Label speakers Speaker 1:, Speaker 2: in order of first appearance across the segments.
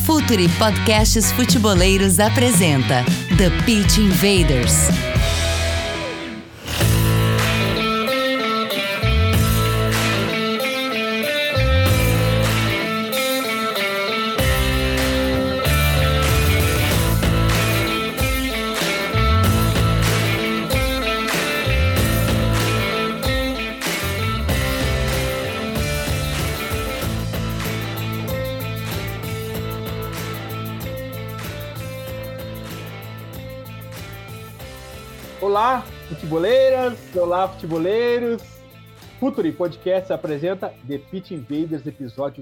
Speaker 1: Futuri Podcasts Futeboleiros apresenta The Pitch Invaders.
Speaker 2: Olá, futeboleiras! Olá, futeboleiros! Futuri Podcast apresenta The Pitch Invaders, episódio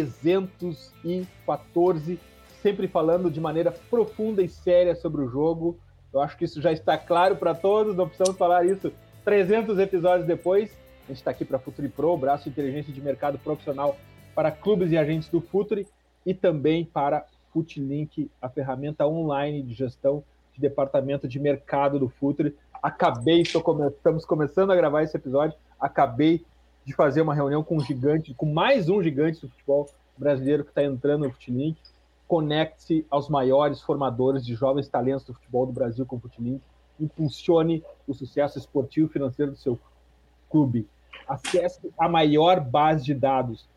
Speaker 2: 314, sempre falando de maneira profunda e séria sobre o jogo. Eu acho que isso já está claro para todos, não precisamos falar isso 300 episódios depois. A gente está aqui para Futuri Pro, o braço de inteligência de mercado profissional para clubes e agentes do Futuri, e também para Futlink, a online de gestão de departamento de mercado do Futuri. Estamos começando a gravar esse episódio, acabei de fazer uma reunião com mais um gigante do futebol brasileiro que está entrando no Futlink. Conecte-se aos maiores formadores de jovens talentos do futebol do Brasil com o Futlink. Impulsione o sucesso esportivo e financeiro do seu clube. Acesse a maior base de dados.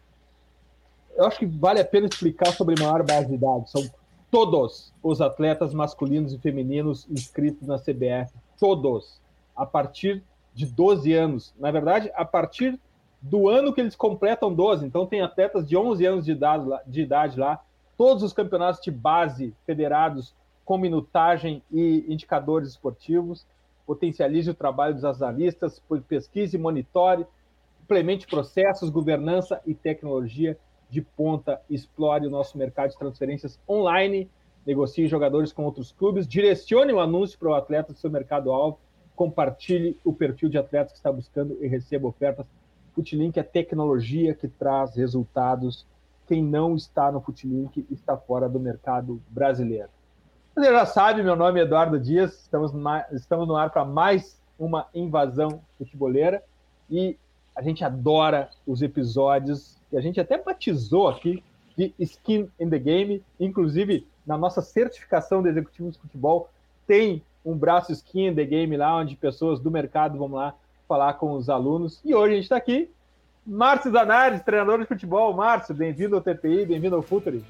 Speaker 2: Eu acho que vale a pena explicar sobre a maior base de dados. São todos os atletas masculinos e femininos inscritos na CBF. Todos. A partir de 12 anos. Na verdade, a partir do ano que eles completam 12. Então, tem atletas de 11 anos de idade lá. Todos os campeonatos de base federados com minutagem e indicadores esportivos. Potencialize o trabalho dos analistas, pesquise e monitore, implemente processos, governança e tecnologia de ponta, explore o nosso mercado de transferências online, negocie jogadores com outros clubes, direcione o anúncio para o atleta do seu mercado-alvo, compartilhe o perfil de atletas que está buscando e receba ofertas. Futlink é tecnologia que traz resultados. Quem não está no Futlink está fora do mercado brasileiro. Você já sabe, meu nome é Eduardo Dias, estamos no ar para mais uma invasão futeboleira e a gente adora os episódios que a gente até batizou aqui de Skin in the Game. Inclusive, na nossa certificação de executivos de futebol, tem um braço Skin in the Game lá, onde pessoas do mercado vão lá falar com os alunos. E hoje a gente está aqui, Márcio Zanardi, treinador de futebol. Márcio, bem-vindo ao TPI, bem-vindo ao Futuri.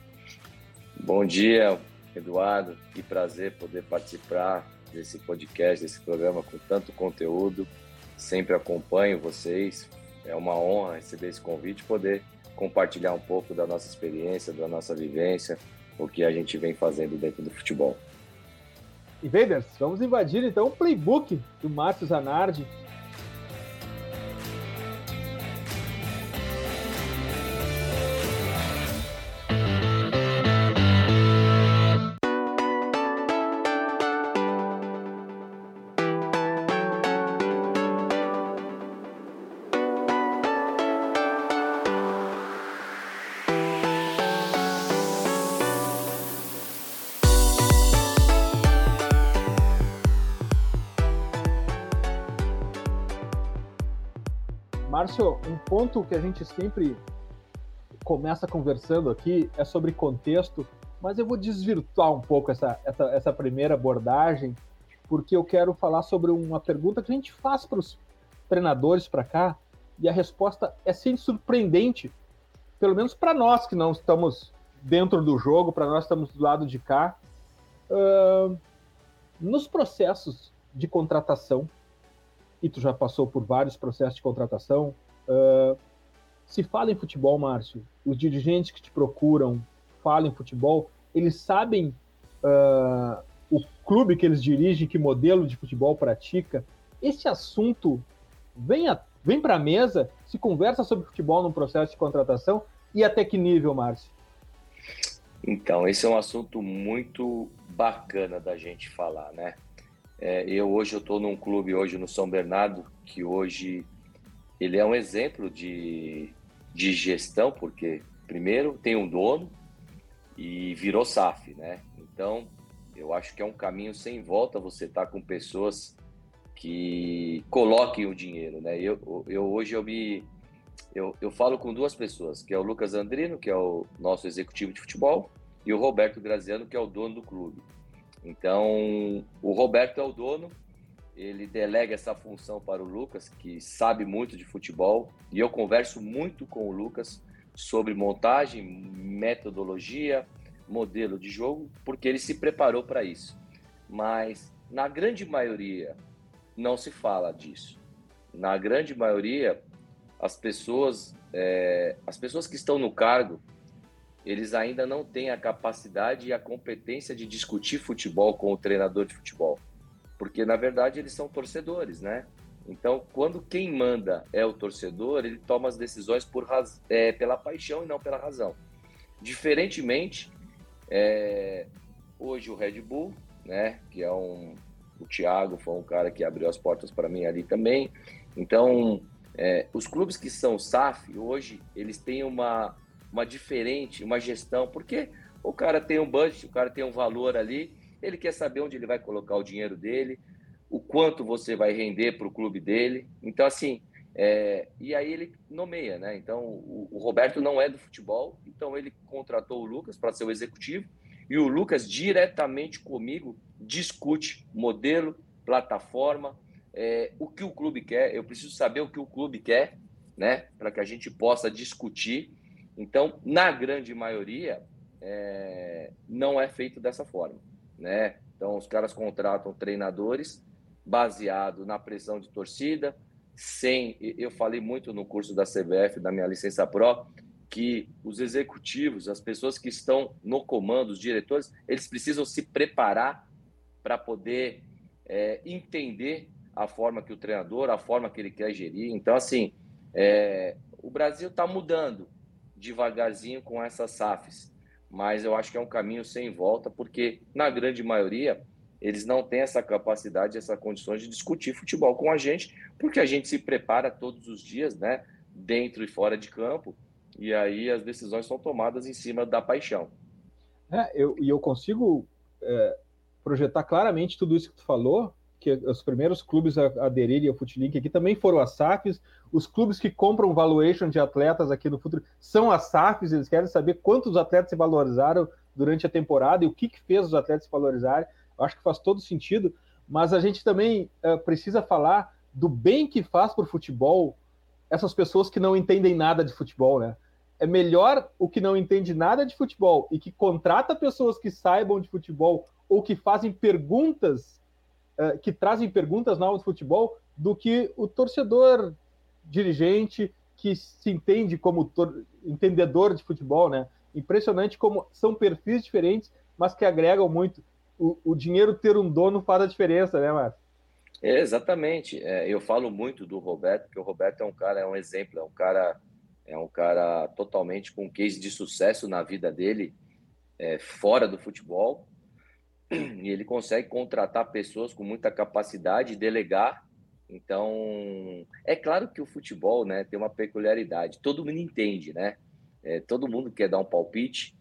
Speaker 3: Bom dia, Eduardo. Que prazer poder participar desse podcast, desse programa com tanto conteúdo. Sempre acompanho vocês. É uma honra receber esse convite e poder compartilhar um pouco da nossa experiência, da nossa vivência, o que a gente vem fazendo dentro do futebol.
Speaker 2: Invaders, vamos invadir então o playbook do Márcio Zanardi. Márcio, um ponto que a gente sempre começa conversando aqui é sobre contexto, mas eu vou desvirtuar um pouco essa primeira abordagem, porque eu quero falar sobre uma pergunta que a gente faz para os treinadores para cá, e a resposta é sempre surpreendente, pelo menos para nós que não estamos dentro do jogo, para nós que estamos do lado de cá. Nos processos de contratação, e tu já passou por vários processos de contratação, se fala em futebol, Márcio, os dirigentes que te procuram falam em futebol, eles sabem o clube que eles dirigem, que modelo de futebol pratica. Esse assunto vem para a mesa, se conversa sobre futebol num processo de contratação, e até que nível, Márcio?
Speaker 3: Então, esse é um assunto muito bacana da gente falar, né? Hoje eu estou num clube hoje no São Bernardo, que hoje ele é um exemplo de gestão, porque primeiro tem um dono e virou SAF, né? Então, eu acho que é um caminho sem volta você estar com pessoas que coloquem o dinheiro, né? Hoje eu falo com duas pessoas, que é o Lucas Andrino, que é o nosso executivo de futebol, e o Roberto Graziano, que é o dono do clube. Então, o Roberto é o dono, ele delega essa função para o Lucas, que sabe muito de futebol, e eu converso muito com o Lucas sobre montagem, metodologia, modelo de jogo, porque ele se preparou para isso. Mas, na grande maioria, não se fala disso. Na grande maioria, as pessoas que estão no cargo, eles ainda não têm a capacidade e a competência de discutir futebol com o treinador de futebol. Porque, na verdade, eles são torcedores, né? Então, quando quem manda é o torcedor, ele toma as decisões pela paixão e não pela razão. Diferentemente, hoje o Red Bull, né, que é o Thiago foi um cara que abriu as portas para mim ali também. Então, os clubes que são SAF, hoje, eles têm uma gestão, porque o cara tem um budget, o cara tem um valor ali, ele quer saber onde ele vai colocar o dinheiro dele, o quanto você vai render para o clube dele. Então, assim, e aí ele nomeia, né? Então, o Roberto não é do futebol, então ele contratou o Lucas para ser o executivo, e o Lucas, diretamente comigo, discute modelo, plataforma, o que o clube quer. Eu preciso saber o que o clube quer, né? Para que a gente possa discutir. Então, na grande maioria, não é feito dessa forma, né? Então, os caras contratam treinadores baseado na pressão de torcida, eu falei muito no curso da CBF, da minha licença Pro, que os executivos, as pessoas que estão no comando, os diretores, eles precisam se preparar para poder entender a forma que o treinador, a forma que ele quer gerir. Então, assim, o Brasil está mudando devagarzinho com essas SAFs, mas eu acho que é um caminho sem volta, porque na grande maioria eles não têm essa capacidade, essa condições de discutir futebol com a gente, porque a gente se prepara todos os dias, né, dentro e fora de campo, e aí as decisões são tomadas em cima da paixão.
Speaker 2: Eu consigo projetar claramente tudo isso que tu falou, que os primeiros clubes a aderirem ao Futlink aqui também foram as SAFs. Os clubes que compram valuation de atletas aqui no futuro são as SAFs, eles querem saber quantos atletas se valorizaram durante a temporada e o que fez os atletas se valorizarem. Eu acho que faz todo sentido, mas a gente também precisa falar do bem que faz para o futebol essas pessoas que não entendem nada de futebol, né? É melhor o que não entende nada de futebol e que contrata pessoas que saibam de futebol ou que fazem perguntas, que trazem perguntas novas de futebol, do que o torcedor dirigente que se entende como entendedor de futebol, né? Impressionante como são perfis diferentes, mas que agregam muito. O dinheiro ter um dono faz a diferença, né, Márcio?
Speaker 3: Exatamente. Eu falo muito do Roberto, porque o Roberto é um exemplo, é um cara totalmente com case de sucesso na vida dele, fora do futebol, e ele consegue contratar pessoas com muita capacidade e delegar. Então, é claro que o futebol, né, tem uma peculiaridade, todo mundo entende, né? Todo mundo quer dar um palpite,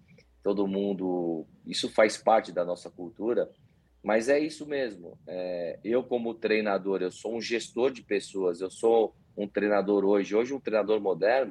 Speaker 3: isso faz parte da nossa cultura, mas é isso mesmo. Eu, como treinador, eu sou um gestor de pessoas, eu sou um treinador hoje um treinador moderno,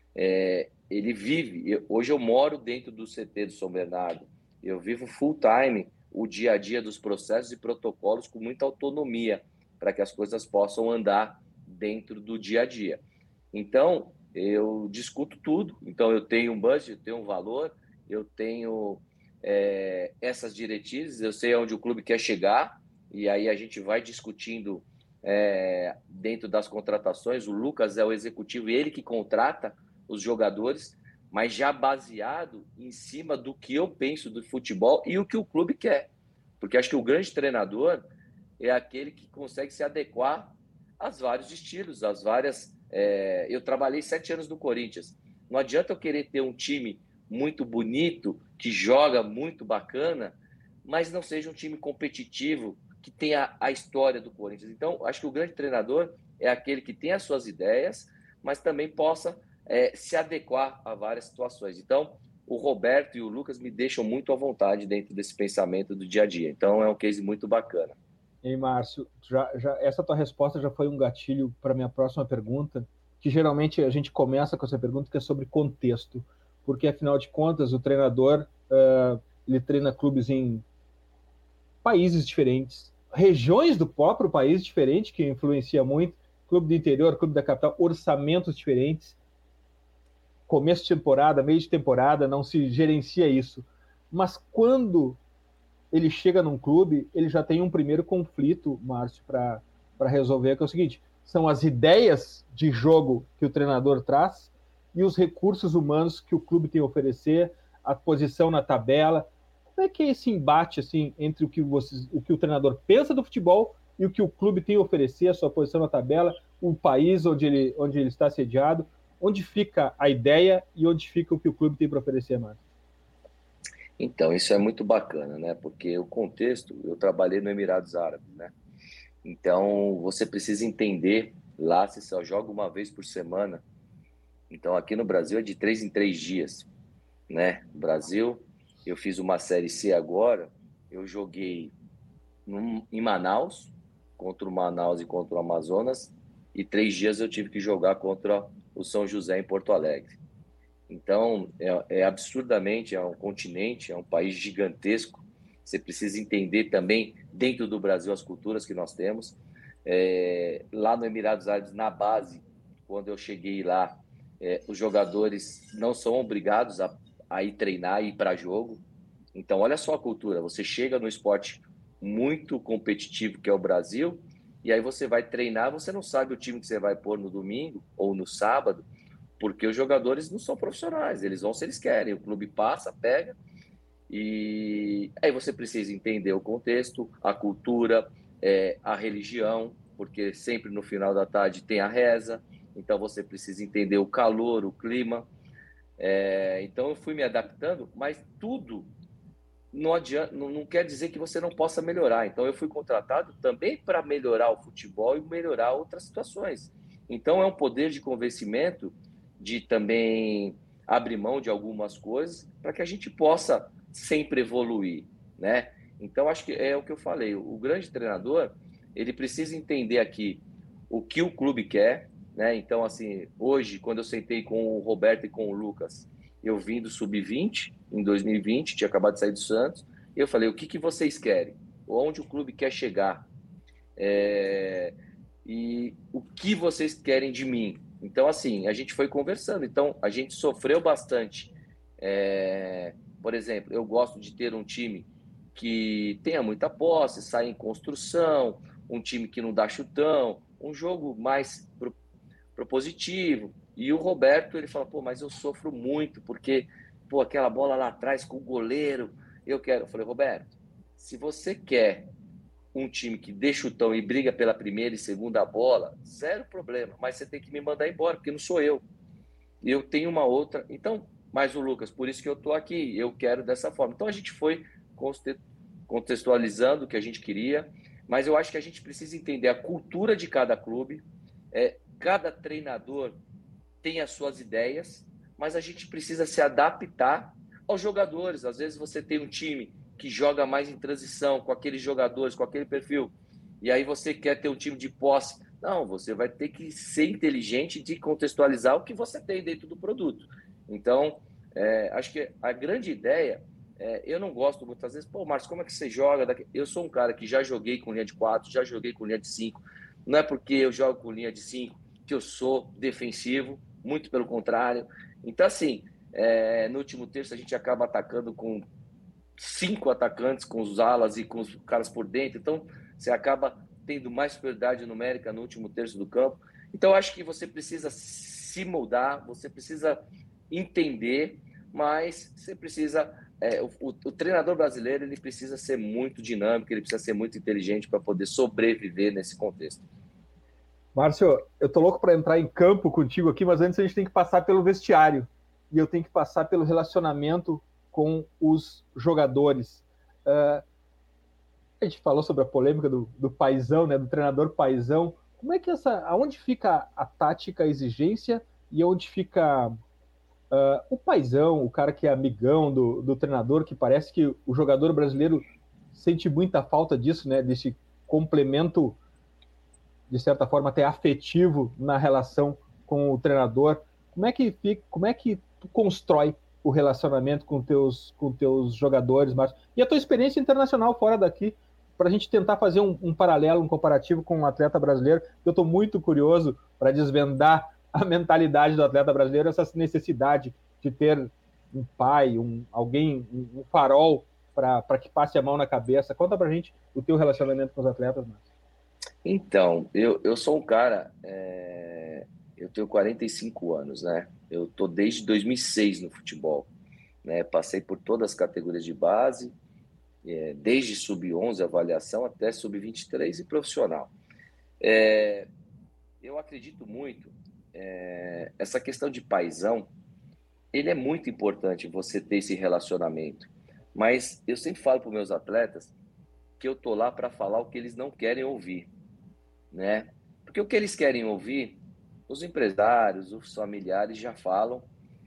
Speaker 3: ele vive, hoje eu moro dentro do CT do São Bernardo, eu vivo full time o dia a dia dos processos e protocolos com muita autonomia para que as coisas possam andar dentro do dia a dia. Então, eu discuto tudo. Então, eu tenho um budget, eu tenho um valor, eu tenho essas diretrizes, eu sei onde o clube quer chegar, e aí a gente vai discutindo dentro das contratações. O Lucas é o executivo, ele que contrata os jogadores, mas já baseado em cima do que eu penso do futebol e o que o clube quer. Porque acho que o grande treinador é aquele que consegue se adequar aos vários estilos, às várias... eu trabalhei 7 anos no Corinthians. Não adianta eu querer ter um time muito bonito, que joga muito bacana, mas não seja um time competitivo, que tenha a história do Corinthians. Então, acho que o grande treinador é aquele que tem as suas ideias, mas também possa se adequar a várias situações. Então, o Roberto e o Lucas me deixam muito à vontade dentro desse pensamento do dia a dia. Então, é um case muito bacana.
Speaker 2: E Márcio, essa tua resposta já foi um gatilho para a minha próxima pergunta, que geralmente a gente começa com essa pergunta, que é sobre contexto, porque, afinal de contas, o treinador ele treina clubes em países diferentes, regiões do próprio país diferentes, que influencia muito, clube do interior, clube da capital, orçamentos diferentes, começo de temporada, meio de temporada, não se gerencia isso. Mas quando ele chega num clube, ele já tem um primeiro conflito, Márcio, para resolver, que é o seguinte: são as ideias de jogo que o treinador traz e os recursos humanos que o clube tem a oferecer, a posição na tabela. Como é que é esse embate assim, entre o que o treinador pensa do futebol e o que o clube tem a oferecer, a sua posição na tabela, o país onde ele está sediado? Onde fica a ideia e onde fica o que o clube tem para oferecer, Márcio?
Speaker 3: Então, isso é muito bacana, né? Porque o contexto, eu trabalhei no Emirados Árabes, né? Então, você precisa entender, lá se só joga uma vez por semana. Então, aqui no Brasil é de 3 em 3 dias, né? Brasil, eu fiz uma Série C agora, eu joguei em Manaus, contra o Manaus e contra o Amazonas, e 3 dias eu tive que jogar contra o São José em Porto Alegre. Então, é absurdamente, é um continente, é um país gigantesco. Você precisa entender também, dentro do Brasil, as culturas que nós temos. Lá no Emirados Árabes, na base, quando eu cheguei lá, os jogadores não são obrigados a ir treinar e ir para jogo. Então, olha só a cultura. Você chega no esporte muito competitivo, que é o Brasil, e aí você vai treinar, você não sabe o time que você vai pôr no domingo ou no sábado, porque os jogadores não são profissionais, eles vão se eles querem, o clube passa, pega, e aí você precisa entender o contexto, a cultura, a religião, porque sempre no final da tarde tem a reza, então você precisa entender o calor, o clima. Então eu fui me adaptando, mas tudo não adianta, não quer dizer que você não possa melhorar. Então eu fui contratado também para melhorar o futebol e melhorar outras situações. Então é um poder de convencimento, de também abrir mão de algumas coisas para que a gente possa sempre evoluir, né? Então, acho que é o que eu falei, o grande treinador, ele precisa entender aqui o que o clube quer, né? Então, assim, hoje, quando eu sentei com o Roberto e com o Lucas, eu vim do Sub-20, em 2020, tinha acabado de sair do Santos, e eu falei, o que vocês querem? Onde o clube quer chegar? E o que vocês querem de mim? Então, assim, a gente foi conversando. Então, a gente sofreu bastante. Por exemplo, eu gosto de ter um time que tenha muita posse, saia em construção, um time que não dá chutão, um jogo mais propositivo. E o Roberto, ele fala, pô, mas eu sofro muito, porque, pô, aquela bola lá atrás com o goleiro, eu quero. Eu falei, Roberto, se você quer um time que dê chutão e briga pela primeira e segunda bola, zero problema, mas você tem que me mandar embora, porque não sou eu. Eu tenho uma outra. Então, mas o Lucas, por isso que eu estou aqui, eu quero dessa forma. Então, a gente foi contextualizando o que a gente queria, mas eu acho que a gente precisa entender a cultura de cada clube. Cada treinador tem as suas ideias, mas a gente precisa se adaptar aos jogadores. Às vezes você tem um time que joga mais em transição, com aqueles jogadores, com aquele perfil, e aí você quer ter um time de posse. Não, você vai ter que ser inteligente de contextualizar o que você tem dentro do produto. Então, acho que a grande ideia, eu não gosto muitas vezes, pô, Márcio, como é que você joga? Eu sou um cara que já joguei com linha de 4, já joguei com linha de 5, não é porque eu jogo com linha de 5 que eu sou defensivo, muito pelo contrário. Então, assim, no último terço a gente acaba atacando com 5 atacantes, com os alas e com os caras por dentro, então você acaba tendo mais superioridade numérica no último terço do campo. Então, eu acho que você precisa se moldar, você precisa entender, mas você precisa... o treinador brasileiro, ele precisa ser muito dinâmico, ele precisa ser muito inteligente para poder sobreviver nesse contexto.
Speaker 2: Márcio, eu tô louco para entrar em campo contigo aqui, mas antes a gente tem que passar pelo vestiário. E eu tenho que passar pelo relacionamento com os jogadores. A gente falou sobre a polêmica do paizão, né, do treinador paizão. Como é que aonde fica a tática, a exigência, e onde fica o paizão, o cara que é amigão do treinador, que parece que o jogador brasileiro sente muita falta disso, né, desse complemento, de certa forma até afetivo na relação com o treinador. Como é que tu constrói o relacionamento com teus jogadores, Márcio? E a tua experiência internacional fora daqui, para a gente tentar fazer um paralelo, um comparativo com um atleta brasileiro. Eu estou muito curioso para desvendar a mentalidade do atleta brasileiro, essa necessidade de ter um pai, alguém, um farol para que passe a mão na cabeça. Conta para a gente o teu relacionamento com os atletas, Márcio.
Speaker 3: Então, eu sou um cara, eu tenho 45 anos, né? Eu tô desde 2006 no futebol, né? Passei por todas as categorias de base, desde sub-11 avaliação até sub-23 e profissional. Eu acredito muito, essa questão de paizão, ele é muito importante você ter esse relacionamento, mas eu sempre falo para os meus atletas que eu tô lá para falar o que eles não querem ouvir, né? Porque o que eles querem ouvir, os empresários, os familiares já falam,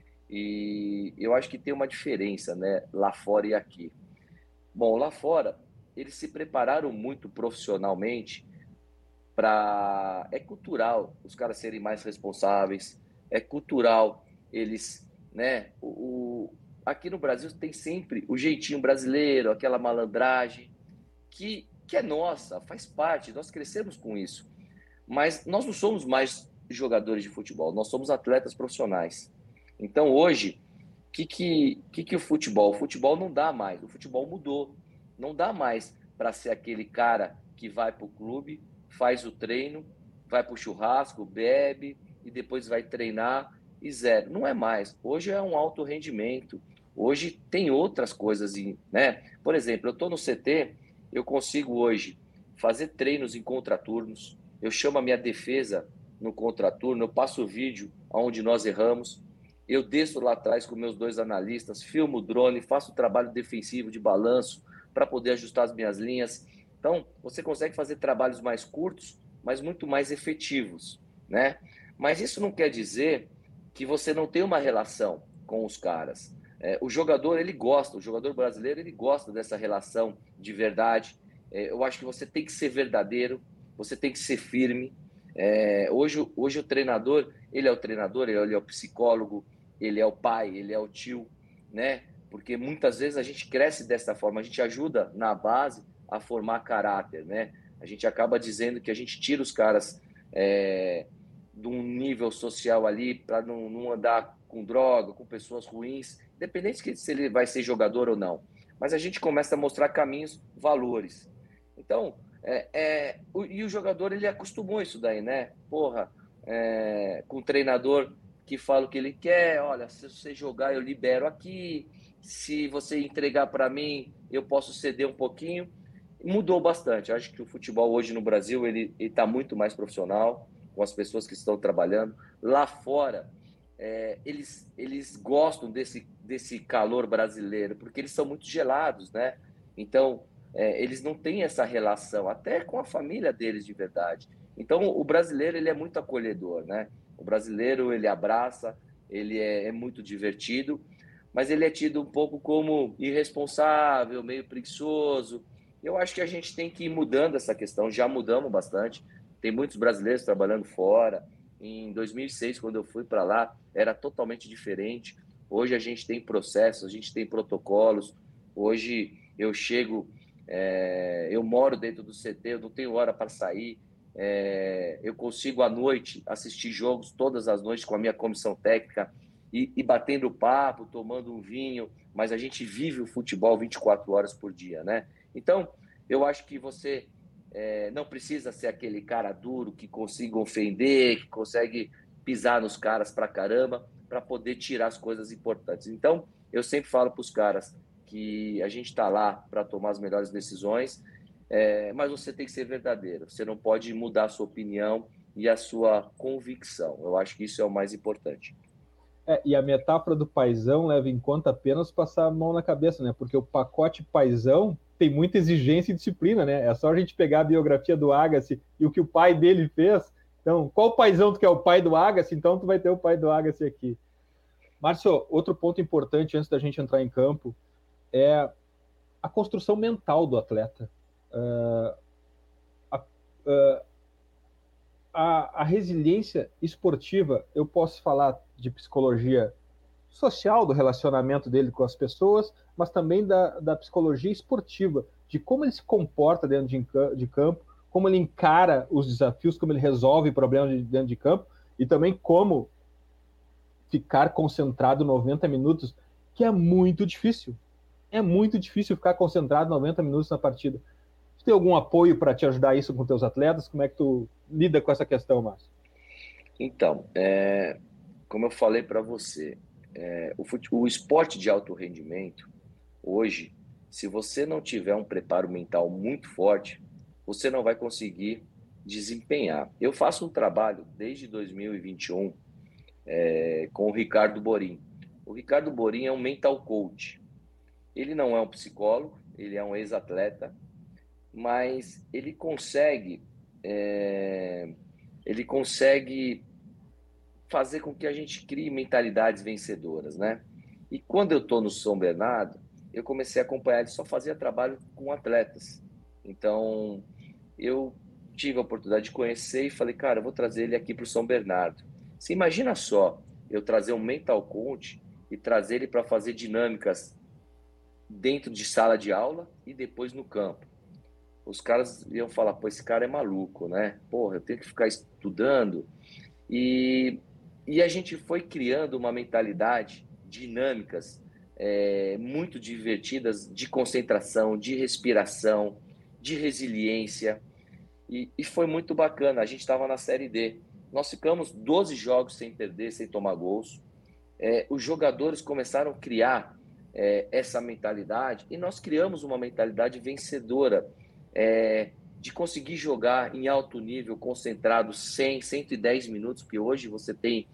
Speaker 3: e eu acho que tem uma diferença, né, lá fora e aqui. Bom, lá fora, eles se prepararam muito profissionalmente para... É cultural os caras serem mais responsáveis, é cultural eles, né? Aqui no Brasil tem sempre o jeitinho brasileiro, aquela malandragem, que é nossa, faz parte, nós crescemos com isso. Mas nós não somos mais jogadores de futebol, nós somos atletas profissionais. Então hoje, o que o futebol? O futebol não dá mais, o futebol mudou. Não dá mais para ser aquele cara que vai para o clube, faz o treino, vai para o churrasco, bebe e depois vai treinar e zero. Não é mais. Hoje é um alto rendimento. Hoje tem outras coisas, né? Por exemplo, eu estou no CT, eu consigo hoje fazer treinos em contraturnos, eu chamo a minha defesa no contraturno, eu passo o vídeo onde nós erramos, eu desço lá atrás com meus 2 analistas, filmo o drone, faço o trabalho defensivo de balanço para poder ajustar as minhas linhas. Então, você consegue fazer trabalhos mais curtos, mas muito mais efetivos, né? Mas isso não quer dizer que você não tem uma relação com os caras. O jogador, ele gosta, o jogador brasileiro, ele gosta dessa relação de verdade. Eu acho que você tem que ser verdadeiro, você tem que ser firme. Hoje o treinador, ele é o treinador, ele é o psicólogo, ele é o pai, ele é o tio, né? Porque muitas vezes a gente cresce dessa forma, a gente ajuda na base a formar caráter, né? A gente acaba dizendo que a gente tira os caras de um nível social ali para não andar com droga, com pessoas ruins, independente se ele vai ser jogador ou não. Mas a gente começa a mostrar caminhos, valores. Então, e o jogador, ele acostumou isso daí, né? Com o treinador que fala o que ele quer, olha, se você jogar eu libero aqui, se você entregar para mim eu posso ceder um pouquinho. Mudou bastante. Eu acho que o futebol hoje no Brasil ele está muito mais profissional, com as pessoas que estão trabalhando. Lá fora, eles gostam desse calor brasileiro, porque eles são muito gelados, né? Então, eles não têm essa relação, até com a família deles de verdade. Então, o brasileiro ele é muito acolhedor, né? O brasileiro, ele abraça, ele é muito divertido, mas ele é tido um pouco como irresponsável, meio preguiçoso. Eu acho que a gente tem que ir mudando essa questão, já mudamos bastante. Tem muitos brasileiros trabalhando fora. Em 2006, quando eu fui para lá, era totalmente diferente. Hoje a gente tem processos, a gente tem protocolos. Hoje eu chego, eu moro dentro do CT, eu não tenho hora para sair. Eu consigo à noite assistir jogos todas as noites com a minha comissão técnica e batendo papo, tomando um vinho, mas a gente vive o futebol 24 horas por dia, né? Então, eu acho que você não precisa ser aquele cara duro que consiga ofender, que consegue pisar nos caras pra caramba, para poder tirar as coisas importantes. Então, eu sempre falo para os caras que a gente está lá para tomar as melhores decisões, mas você tem que ser verdadeiro. Você não pode mudar a sua opinião e a sua convicção. Eu acho que isso é o mais importante.
Speaker 2: E a metáfora do paizão leva em conta apenas passar a mão na cabeça, né? Porque o pacote paizão tem muita exigência e disciplina, né? É só a gente pegar a biografia do Agassi e o que o pai dele fez. Então, qual paizão tu quer? O pai do Agassi? Então tu vai ter o pai do Agassi aqui. Márcio, outro ponto importante antes da gente entrar em campo é a construção mental do atleta. A resiliência esportiva, eu posso falar de psicologia social do relacionamento dele com as pessoas, mas também da psicologia esportiva, de como ele se comporta dentro de campo, como ele encara os desafios, como ele resolve problemas dentro de campo, e também como ficar concentrado 90 minutos, que é muito difícil. É muito difícil ficar concentrado 90 minutos na partida. Você tem algum apoio para te ajudar isso com teus atletas? Como é que tu lida com essa questão, Márcio?
Speaker 3: Então, como eu falei para você, o esporte de alto rendimento, hoje, se você não tiver um preparo mental muito forte, você não vai conseguir desempenhar. Eu faço um trabalho desde 2021 com o Ricardo Borin. O Ricardo Borin é um mental coach. Ele não é um psicólogo, ele é um ex-atleta, mas ele consegue fazer com que a gente crie mentalidades vencedoras, né? E quando eu estou no São Bernardo, eu comecei a acompanhar, ele só fazia trabalho com atletas. Então, eu tive a oportunidade de conhecer e falei, cara, eu vou trazer ele aqui para o São Bernardo. Você imagina só, eu trazer um mental coach e trazer ele para fazer dinâmicas dentro de sala de aula e depois no campo. Os caras iam falar, pô, esse cara é maluco, né? Porra, eu tenho que ficar estudando. E a gente foi criando uma mentalidade, dinâmicas muito divertidas, de concentração, de respiração, de resiliência. E foi muito bacana. A gente estava na Série D. Nós ficamos 12 jogos sem perder, sem tomar gols. Os jogadores começaram a criar essa mentalidade e nós criamos uma mentalidade vencedora, de conseguir jogar em alto nível, concentrado 100, 110 minutos, porque hoje você tem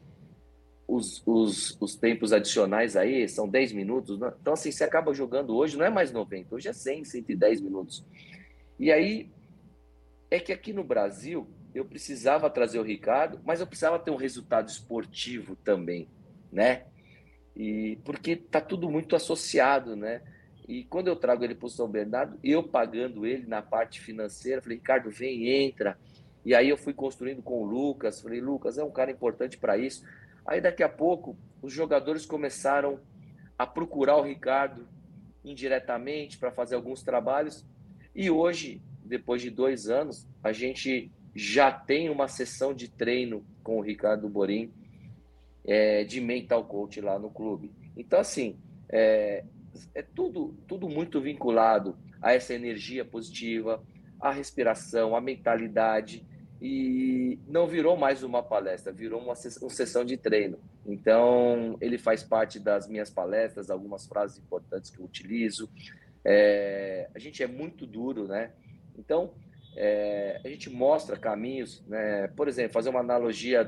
Speaker 3: os tempos adicionais aí, são 10 minutos, né? Então assim, você acaba jogando hoje, não é mais 90, hoje é 100, 110 minutos. E aí, é que aqui no Brasil, eu precisava trazer o Ricardo, mas eu precisava ter um resultado esportivo também, né? E porque tá tudo muito associado, né? E quando eu trago ele para o São Bernardo, eu pagando ele na parte financeira, falei, Ricardo, vem, entra. E aí eu fui construindo com o Lucas, falei, Lucas é um cara importante para isso. Aí daqui a pouco, os jogadores começaram a procurar o Ricardo indiretamente para fazer alguns trabalhos. E hoje, depois de 2 anos, a gente já tem uma sessão de treino com o Ricardo Borin, de mental coach lá no clube. Então, assim, é tudo muito vinculado a essa energia positiva, a respiração, a mentalidade, e não virou mais uma palestra, virou uma sessão de treino. Então, ele faz parte das minhas palestras, algumas frases importantes que eu utilizo. A gente é muito duro, né? Então, a gente mostra caminhos, né? Por exemplo, fazer uma analogia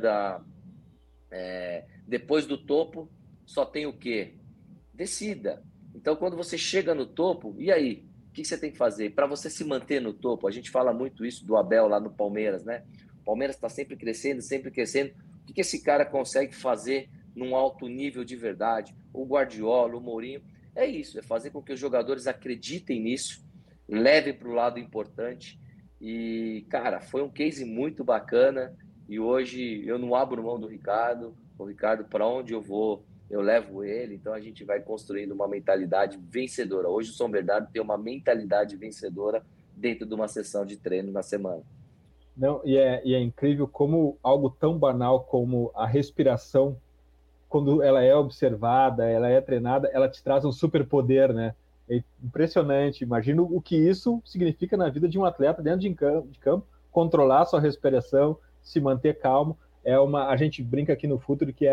Speaker 3: depois do topo, só tem o quê? Descida. Então, quando você chega no topo, e aí? O que você tem que fazer? Para você se manter no topo, a gente fala muito isso do Abel lá no Palmeiras, né? O Palmeiras está sempre crescendo, sempre crescendo. O que esse cara consegue fazer num alto nível de verdade? O Guardiola, o Mourinho. É isso, é fazer com que os jogadores acreditem nisso, levem para o lado importante. E, cara, foi um case muito bacana. E hoje eu não abro mão do Ricardo. O Ricardo, para onde eu vou, eu levo ele. Então a gente vai construindo uma mentalidade vencedora. Hoje o São Bernardo tem uma mentalidade vencedora dentro de uma sessão de treino na semana.
Speaker 2: Não, e é incrível como algo tão banal como a respiração, quando ela é observada, ela é treinada, ela te traz um superpoder, né? É impressionante. Imagino o que isso significa na vida de um atleta dentro de campo, controlar a sua respiração, se manter calmo. A gente brinca aqui no Futuro que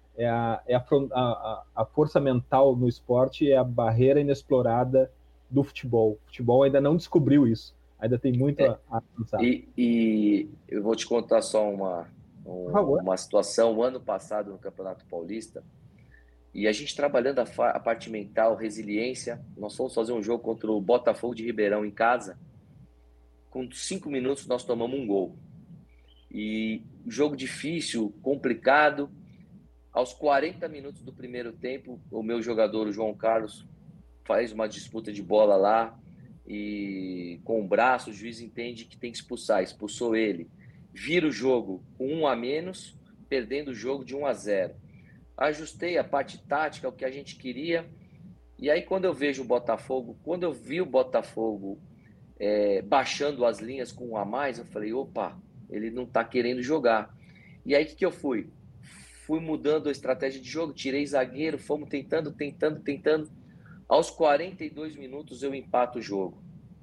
Speaker 2: a força mental no esporte é a barreira inexplorada do futebol. O futebol ainda não descobriu isso. Ainda tem muito a avançar.
Speaker 3: E eu vou te contar só uma situação. O ano passado, no Campeonato Paulista, e a gente trabalhando a parte mental, resiliência, nós fomos fazer um jogo contra o Botafogo de Ribeirão em casa. Com 5 minutos, nós tomamos um gol. E jogo difícil, complicado. Aos 40 minutos do primeiro tempo, o meu jogador, o João Carlos, faz uma disputa de bola lá e com o braço o juiz entende que tem que expulsar, expulsou ele. Vira o jogo com 1 a menos, perdendo o jogo de 1 a 0. ajustei a parte tática, o que a gente queria. E aí, quando eu vejo o Botafogo, quando eu vi o Botafogo baixando as linhas com um a mais, eu falei, opa, ele não está querendo jogar. E aí, o que eu fui? Fui mudando a estratégia de jogo, tirei zagueiro, fomos tentando. Aos 42 minutos, eu empato o jogo.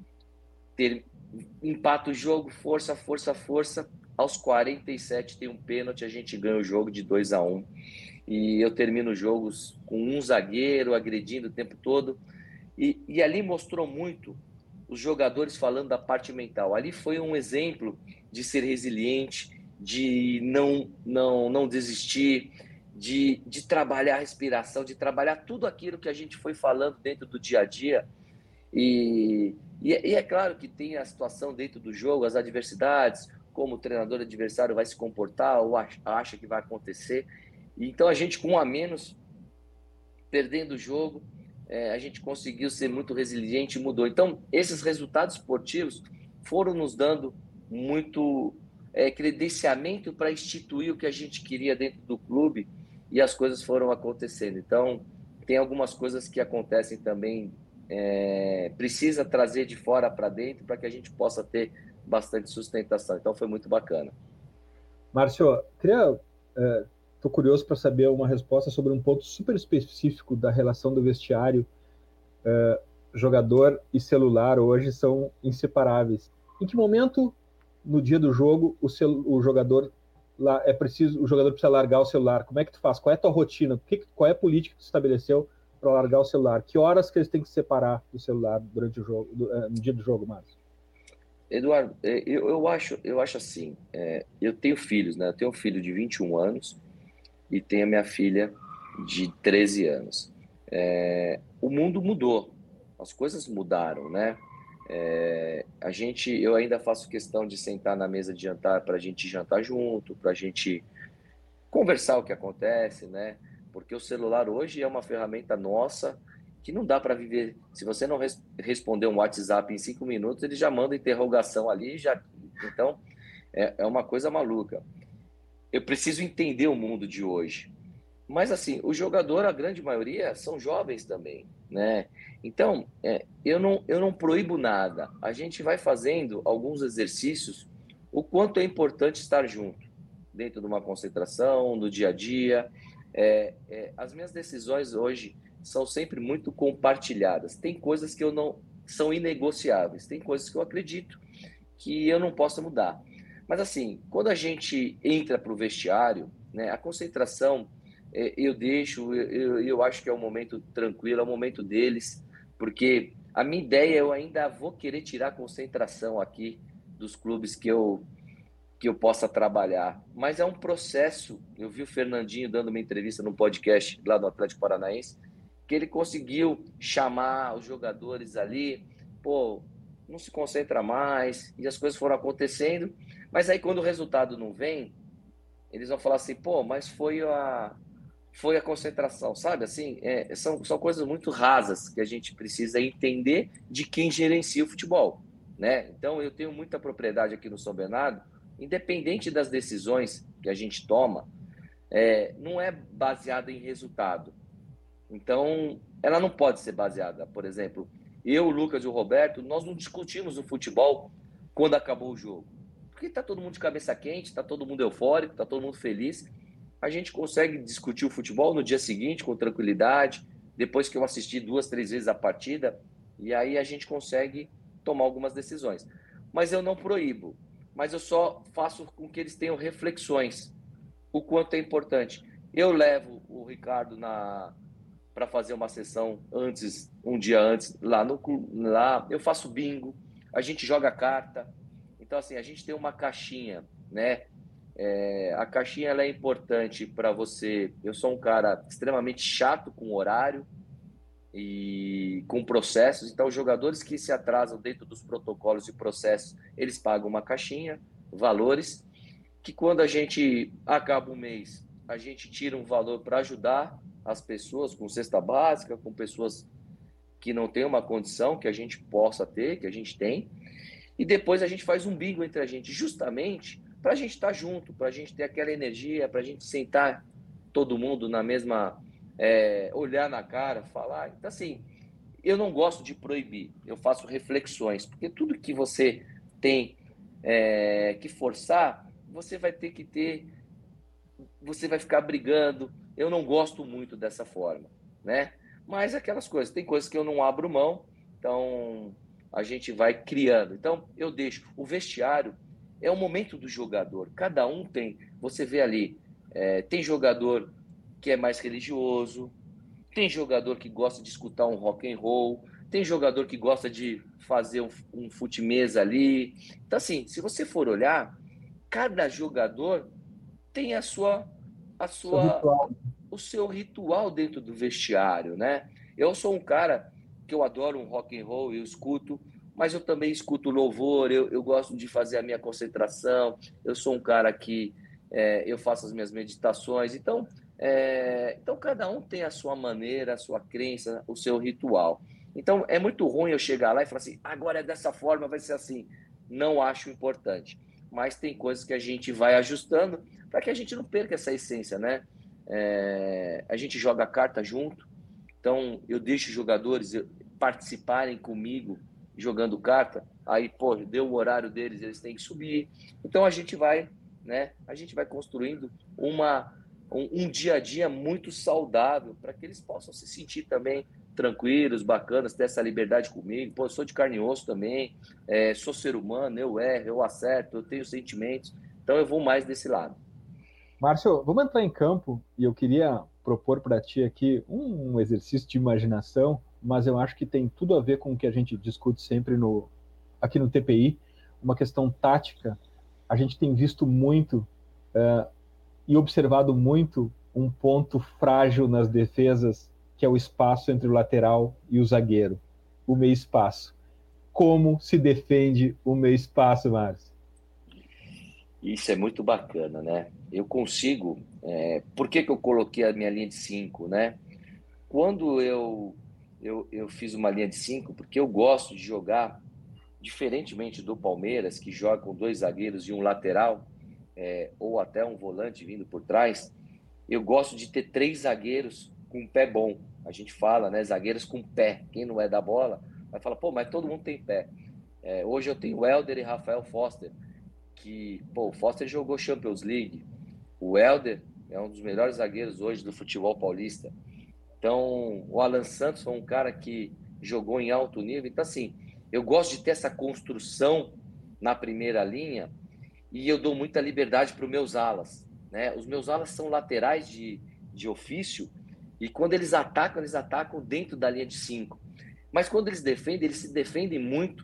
Speaker 3: Empato o jogo, força. Aos 47 tem um pênalti, a gente ganha o jogo de 2-1. E eu termino os jogos com um zagueiro agredindo o tempo todo. E ali mostrou muito os jogadores falando da parte mental. Ali foi um exemplo de ser resiliente, de não desistir, de trabalhar a respiração, de trabalhar tudo aquilo que a gente foi falando dentro do dia a dia. E é claro que tem a situação dentro do jogo, as adversidades, como o treinador adversário vai se comportar ou acha que vai acontecer. Então a gente, com um a menos, perdendo o jogo, a gente conseguiu ser muito resiliente e mudou. Então, esses resultados esportivos foram nos dando muito credenciamento para instituir o que a gente queria dentro do clube e as coisas foram acontecendo. Então, tem algumas coisas que acontecem também, precisa trazer de fora para dentro para que a gente possa ter bastante sustentação. Então, foi muito bacana.
Speaker 2: Márcio, estou curioso para saber uma resposta sobre um ponto super específico da relação do vestiário. Jogador e celular hoje são inseparáveis. Em que momento, no dia do jogo, o jogador precisa largar o celular? Como é que tu faz? Qual é a tua rotina? Qual é a política que tu estabeleceu para largar o celular? Que horas que eles têm que se separar do celular durante o jogo, no dia do jogo, Márcio?
Speaker 3: Eduardo, eu acho assim, eu tenho filhos, né? Eu tenho um filho de 21 anos e tenho a minha filha de 13 anos. O mundo mudou, as coisas mudaram, né? Eu ainda faço questão de sentar na mesa de jantar para a gente jantar junto, para a gente conversar o que acontece, né? Porque o celular hoje é uma ferramenta nossa que não dá para viver. Se você não responder um WhatsApp em 5 minutos, ele já manda interrogação ali, então é uma coisa maluca. Eu preciso entender o mundo de hoje. Mas assim, o jogador, a grande maioria, são jovens também, né? Então, eu não proíbo nada. A gente vai fazendo alguns exercícios, o quanto é importante estar junto, dentro de uma concentração, no dia a dia. As minhas decisões hoje são sempre muito compartilhadas. Tem coisas que eu não são inegociáveis, tem coisas que eu acredito que eu não posso mudar. Mas assim, quando a gente entra para o vestiário, né, a concentração eu acho que é um momento tranquilo, é o momento deles, porque a minha ideia, eu ainda vou querer tirar a concentração aqui dos clubes que eu possa trabalhar, mas é um processo. Eu vi o Fernandinho dando uma entrevista no podcast lá do Atlético Paranaense, que ele conseguiu chamar os jogadores ali, não se concentra mais, e as coisas foram acontecendo, mas aí quando o resultado não vem, eles vão falar assim, mas foi a concentração, sabe? Assim, são coisas muito rasas que a gente precisa entender de quem gerencia o futebol, né? Então, eu tenho muita propriedade aqui no São Bernardo, independente das decisões que a gente toma, não é baseada em resultado. Então, ela não pode ser baseada, por exemplo, eu, o Lucas e o Roberto, nós não discutimos o futebol quando acabou o jogo, porque está todo mundo de cabeça quente, está todo mundo eufórico, está todo mundo feliz. A gente consegue discutir o futebol no dia seguinte com tranquilidade, depois que eu assisti 2, 3 vezes a partida, e aí a gente consegue tomar algumas decisões. Mas eu não proíbo, mas eu só faço com que eles tenham reflexões, o quanto é importante. Eu levo o Ricardo para fazer uma sessão um dia antes, lá eu faço bingo, a gente joga carta. Então, assim, a gente tem uma caixinha, né? A caixinha ela é importante para você. Eu sou um cara extremamente chato com horário e com processos. Então, os jogadores que se atrasam dentro dos protocolos e processos, eles pagam uma caixinha, valores, que quando a gente acaba o mês, a gente tira um valor para ajudar as pessoas com cesta básica, com pessoas que não têm uma condição que a gente possa ter, que a gente tem. E depois a gente faz um bingo entre a gente, justamente para a gente estar junto, para a gente ter aquela energia, para a gente sentar todo mundo na mesma... olhar na cara, falar. Então, assim, eu não gosto de proibir, eu faço reflexões, porque tudo que você tem que forçar, você vai ter que ter, você vai ficar brigando. Eu não gosto muito dessa forma, né? Mas aquelas coisas, tem coisas que eu não abro mão, então a gente vai criando. Então eu deixo. O vestiário é o momento do jogador. Cada um tem. Você vê ali, tem jogador que é mais religioso, tem jogador que gosta de escutar um rock and roll, tem jogador que gosta de fazer um fute-mesa ali. Então, assim, se você for olhar, cada jogador tem a
Speaker 2: Seu
Speaker 3: sua,
Speaker 2: ritual.
Speaker 3: o seu ritual dentro do vestiário, né? Eu sou um cara que eu adoro um rock and roll, eu escuto, mas eu também escuto louvor, eu gosto de fazer a minha concentração, eu sou um cara que eu faço as minhas meditações, então cada um tem a sua maneira, a sua crença, o seu ritual. Então é muito ruim eu chegar lá e falar assim, agora é dessa forma, vai ser assim. Não acho importante, mas tem coisas que a gente vai ajustando para que a gente não perca essa essência, né? A gente joga carta junto, então eu deixo os jogadores participarem comigo jogando carta, aí, pô, deu o horário deles, eles têm que subir. Então a gente vai, né? A gente vai construindo um dia a dia muito saudável para que eles possam se sentir também tranquilos, bacanas, ter essa liberdade comigo. Pô, eu sou de carne e osso também, sou ser humano, eu erro, eu acerto, eu tenho sentimentos, então eu vou mais desse lado.
Speaker 2: Márcio, vamos entrar em campo e eu queria propor para ti aqui um exercício de imaginação, mas eu acho que tem tudo a ver com o que a gente discute sempre aqui no TPI, uma questão tática. A gente tem visto muito e observado muito um ponto frágil nas defesas, que é o espaço entre o lateral e o zagueiro, o meio espaço. Como se defende o meio espaço, Márcio?
Speaker 3: Isso é muito bacana, né? Eu consigo. Por que eu coloquei a minha linha de 5, né? Quando eu fiz uma linha de 5, porque eu gosto de jogar, diferentemente do Palmeiras, que joga com 2 zagueiros e um lateral, ou até um volante vindo por trás, eu gosto de ter 3 zagueiros com um pé bom. A gente fala, né? Zagueiros com pé. Quem não é da bola vai falar, pô, mas todo mundo tem pé. Hoje eu tenho Welder e Rafael Foster, que, pô, o Foster jogou Champions League. O Welder é um dos melhores zagueiros hoje do futebol paulista. Então, o Alan Santos foi um cara que jogou em alto nível. Então, assim, eu gosto de ter essa construção na primeira linha e eu dou muita liberdade para os meus alas, né? Os meus alas são laterais de ofício e quando eles atacam dentro da linha de 5. Mas quando eles se defendem muito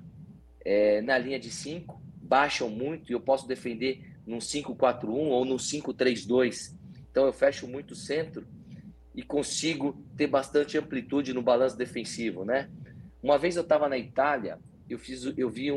Speaker 3: na linha de 5, baixam muito e eu posso defender num 5-4-1 ou num 5-3-2. Então eu fecho muito o centro e consigo ter bastante amplitude no balanço defensivo, né? Uma vez eu estava na Itália, eu vi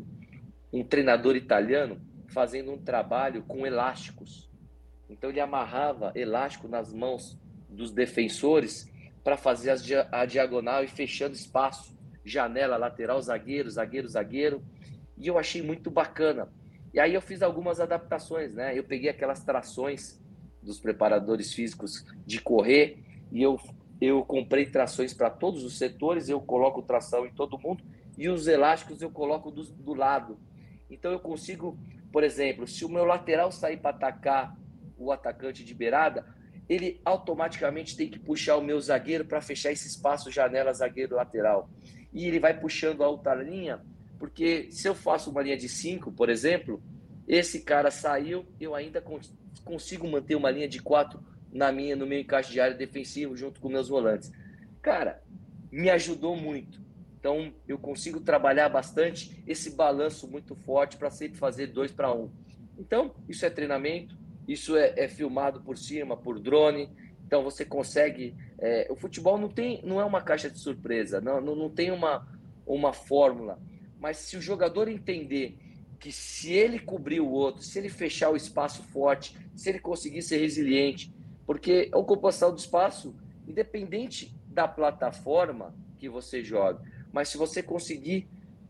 Speaker 3: um treinador italiano fazendo um trabalho com elásticos. Então ele amarrava elástico nas mãos dos defensores para fazer a diagonal e fechando espaço, janela, lateral, zagueiro, zagueiro, zagueiro. E eu achei muito bacana. E aí eu fiz algumas adaptações, né? Eu peguei aquelas trações dos preparadores físicos de correr e eu comprei trações para todos os setores, eu coloco tração em todo mundo e os elásticos eu coloco do lado. Então eu consigo, por exemplo, se o meu lateral sair para atacar o atacante de beirada, ele automaticamente tem que puxar o meu zagueiro para fechar esse espaço janela zagueiro-lateral. E ele vai puxando a outra linha, porque se eu faço uma linha de 5, por exemplo, esse cara saiu, eu ainda consigo manter uma linha de 4 no meu encaixe de área defensivo junto com meus volantes. Cara, me ajudou muito. Então, eu consigo trabalhar bastante esse balanço muito forte para sempre fazer 2-1. Então, isso é treinamento, isso é filmado por cima, por drone. Então, você consegue... o futebol não é uma caixa de surpresa, não tem uma fórmula. Mas se o jogador entender que se ele cobrir o outro, se ele fechar o espaço forte, se ele conseguir ser resiliente, porque a ocupação do espaço, independente da plataforma que você joga, mas se você conseguir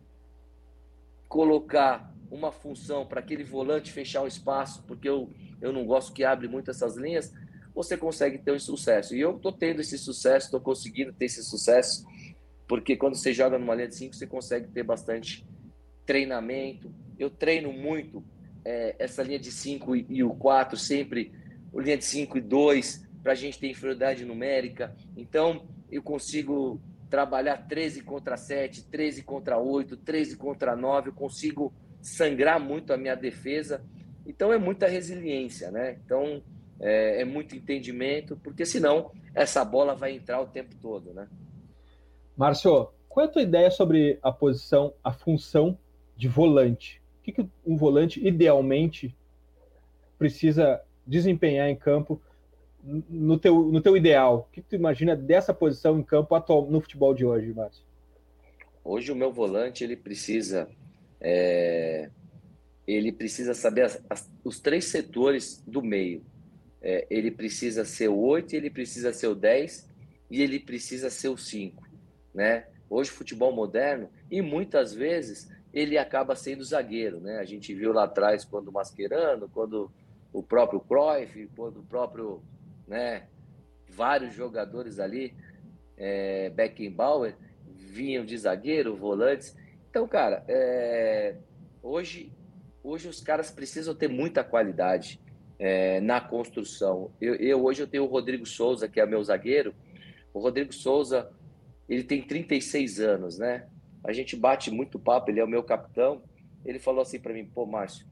Speaker 3: colocar uma função para aquele volante fechar o espaço, porque eu não gosto que abre muito essas linhas, você consegue ter um sucesso. E eu estou tendo esse sucesso, estou conseguindo ter esse sucesso, porque quando você joga numa linha de 5, você consegue ter bastante treinamento. Eu treino muito essa linha de 5 e o 4, sempre linha de 5 e 2, para a gente ter inferioridade numérica. Então, eu consigo trabalhar 13 contra 7, 13 contra 8, 13 contra 9, eu consigo sangrar muito a minha defesa. Então, é muita resiliência, né? Então, é muito entendimento, porque senão essa bola vai entrar o tempo todo, né?
Speaker 2: Márcio, qual é a tua ideia sobre a posição, a função de volante? O que um volante idealmente precisa desempenhar em campo no teu ideal? O que tu imagina dessa posição em campo atual, no futebol de hoje, Márcio?
Speaker 3: Hoje o meu volante ele precisa saber os 3 setores do meio. Ele precisa ser o 8, ele precisa ser o 10 e ele precisa ser o 5, né? Hoje o futebol moderno, e muitas vezes ele acaba sendo zagueiro, né? A gente viu lá atrás quando o Mascherano, quando o próprio Cruyff, quando o próprio, né, vários jogadores ali, Beckenbauer, vinham de zagueiro, volantes. Então, cara, hoje os caras precisam ter muita qualidade na construção. Hoje eu tenho o Rodrigo Souza, que é meu zagueiro. O Rodrigo Souza, ele tem 36 anos, né? A gente bate muito papo, ele é o meu capitão. Ele falou assim para mim, pô, Márcio,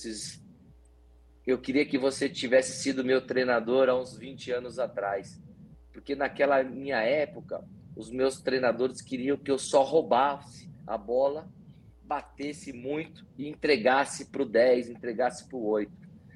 Speaker 3: eu queria que você tivesse sido meu treinador há uns 20 anos atrás. Porque naquela minha época, os meus treinadores queriam que eu só roubasse a bola, batesse muito e entregasse para o 10, entregasse para o 8.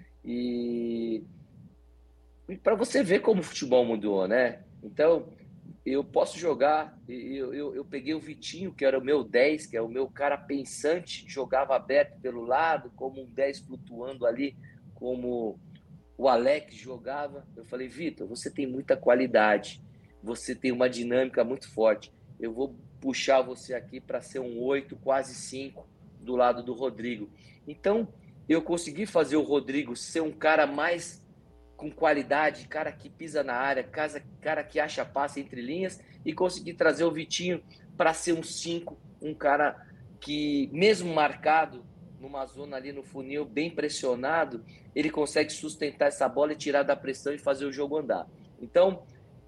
Speaker 3: E para você ver como o futebol mudou, né? Então, eu posso jogar. Eu peguei o Vitinho, que era o meu 10, que é o meu cara pensante, jogava aberto pelo lado, como um 10 flutuando ali, como o Alex jogava. Eu falei, Vitor, você tem muita qualidade, você tem uma dinâmica muito forte. Eu vou puxar você aqui para ser um 8, quase 5, do lado do Rodrigo. Então, eu consegui fazer o Rodrigo ser um cara mais com qualidade, cara que pisa na área, cara que acha passe entre linhas, e consegui trazer o Vitinho para ser um 5, um cara que, mesmo marcado numa zona ali no funil, bem pressionado, ele consegue sustentar essa bola e tirar da pressão e fazer o jogo andar. Então,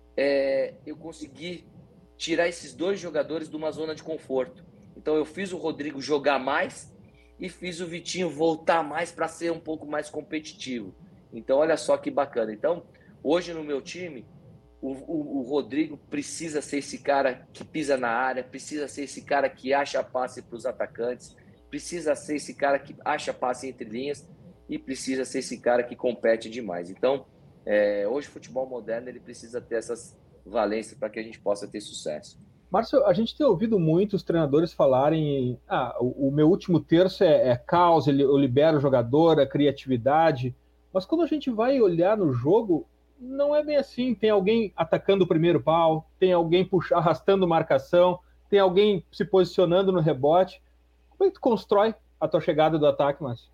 Speaker 3: eu consegui tirar esses 2 jogadores de uma zona de conforto. Então, eu fiz o Rodrigo jogar mais e fiz o Vitinho voltar mais para ser um pouco mais competitivo. Então, olha só que bacana. Então, hoje no meu time, o Rodrigo precisa ser esse cara que pisa na área, precisa ser esse cara que acha passe para os atacantes, precisa ser esse cara que acha passe entre linhas e precisa ser esse cara que compete demais. Então, hoje o futebol moderno ele precisa ter essas valências para que a gente possa ter sucesso.
Speaker 2: Márcio, a gente tem ouvido muitos treinadores falarem o meu último terço é caos, eu libero o jogador, a criatividade. Mas quando a gente vai olhar no jogo, não é bem assim. Tem alguém atacando o primeiro pau, tem alguém arrastando marcação, tem alguém se posicionando no rebote. Como é que tu constrói a tua chegada do ataque, Márcio?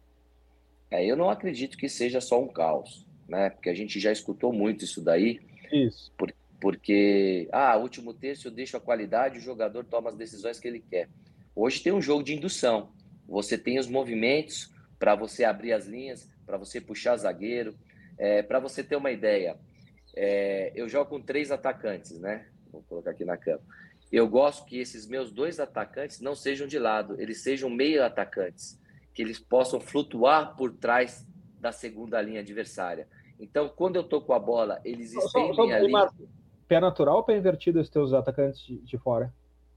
Speaker 3: Eu não acredito que seja só um caos, né? Porque a gente já escutou muito isso daí.
Speaker 2: Isso.
Speaker 3: Porque, último terço eu deixo a qualidade, o jogador toma as decisões que ele quer. Hoje tem um jogo de indução. Você tem os movimentos para você abrir as linhas, para você puxar zagueiro. Para você ter uma ideia, eu jogo com 3 atacantes, né? Vou colocar aqui na cama. Eu gosto que esses meus 2 atacantes não sejam de lado, eles sejam meio atacantes, que eles possam flutuar por trás da segunda linha adversária. Então, quando eu tô com a bola, eles estendem ali.
Speaker 2: Pé natural ou pé invertido os teus atacantes de fora?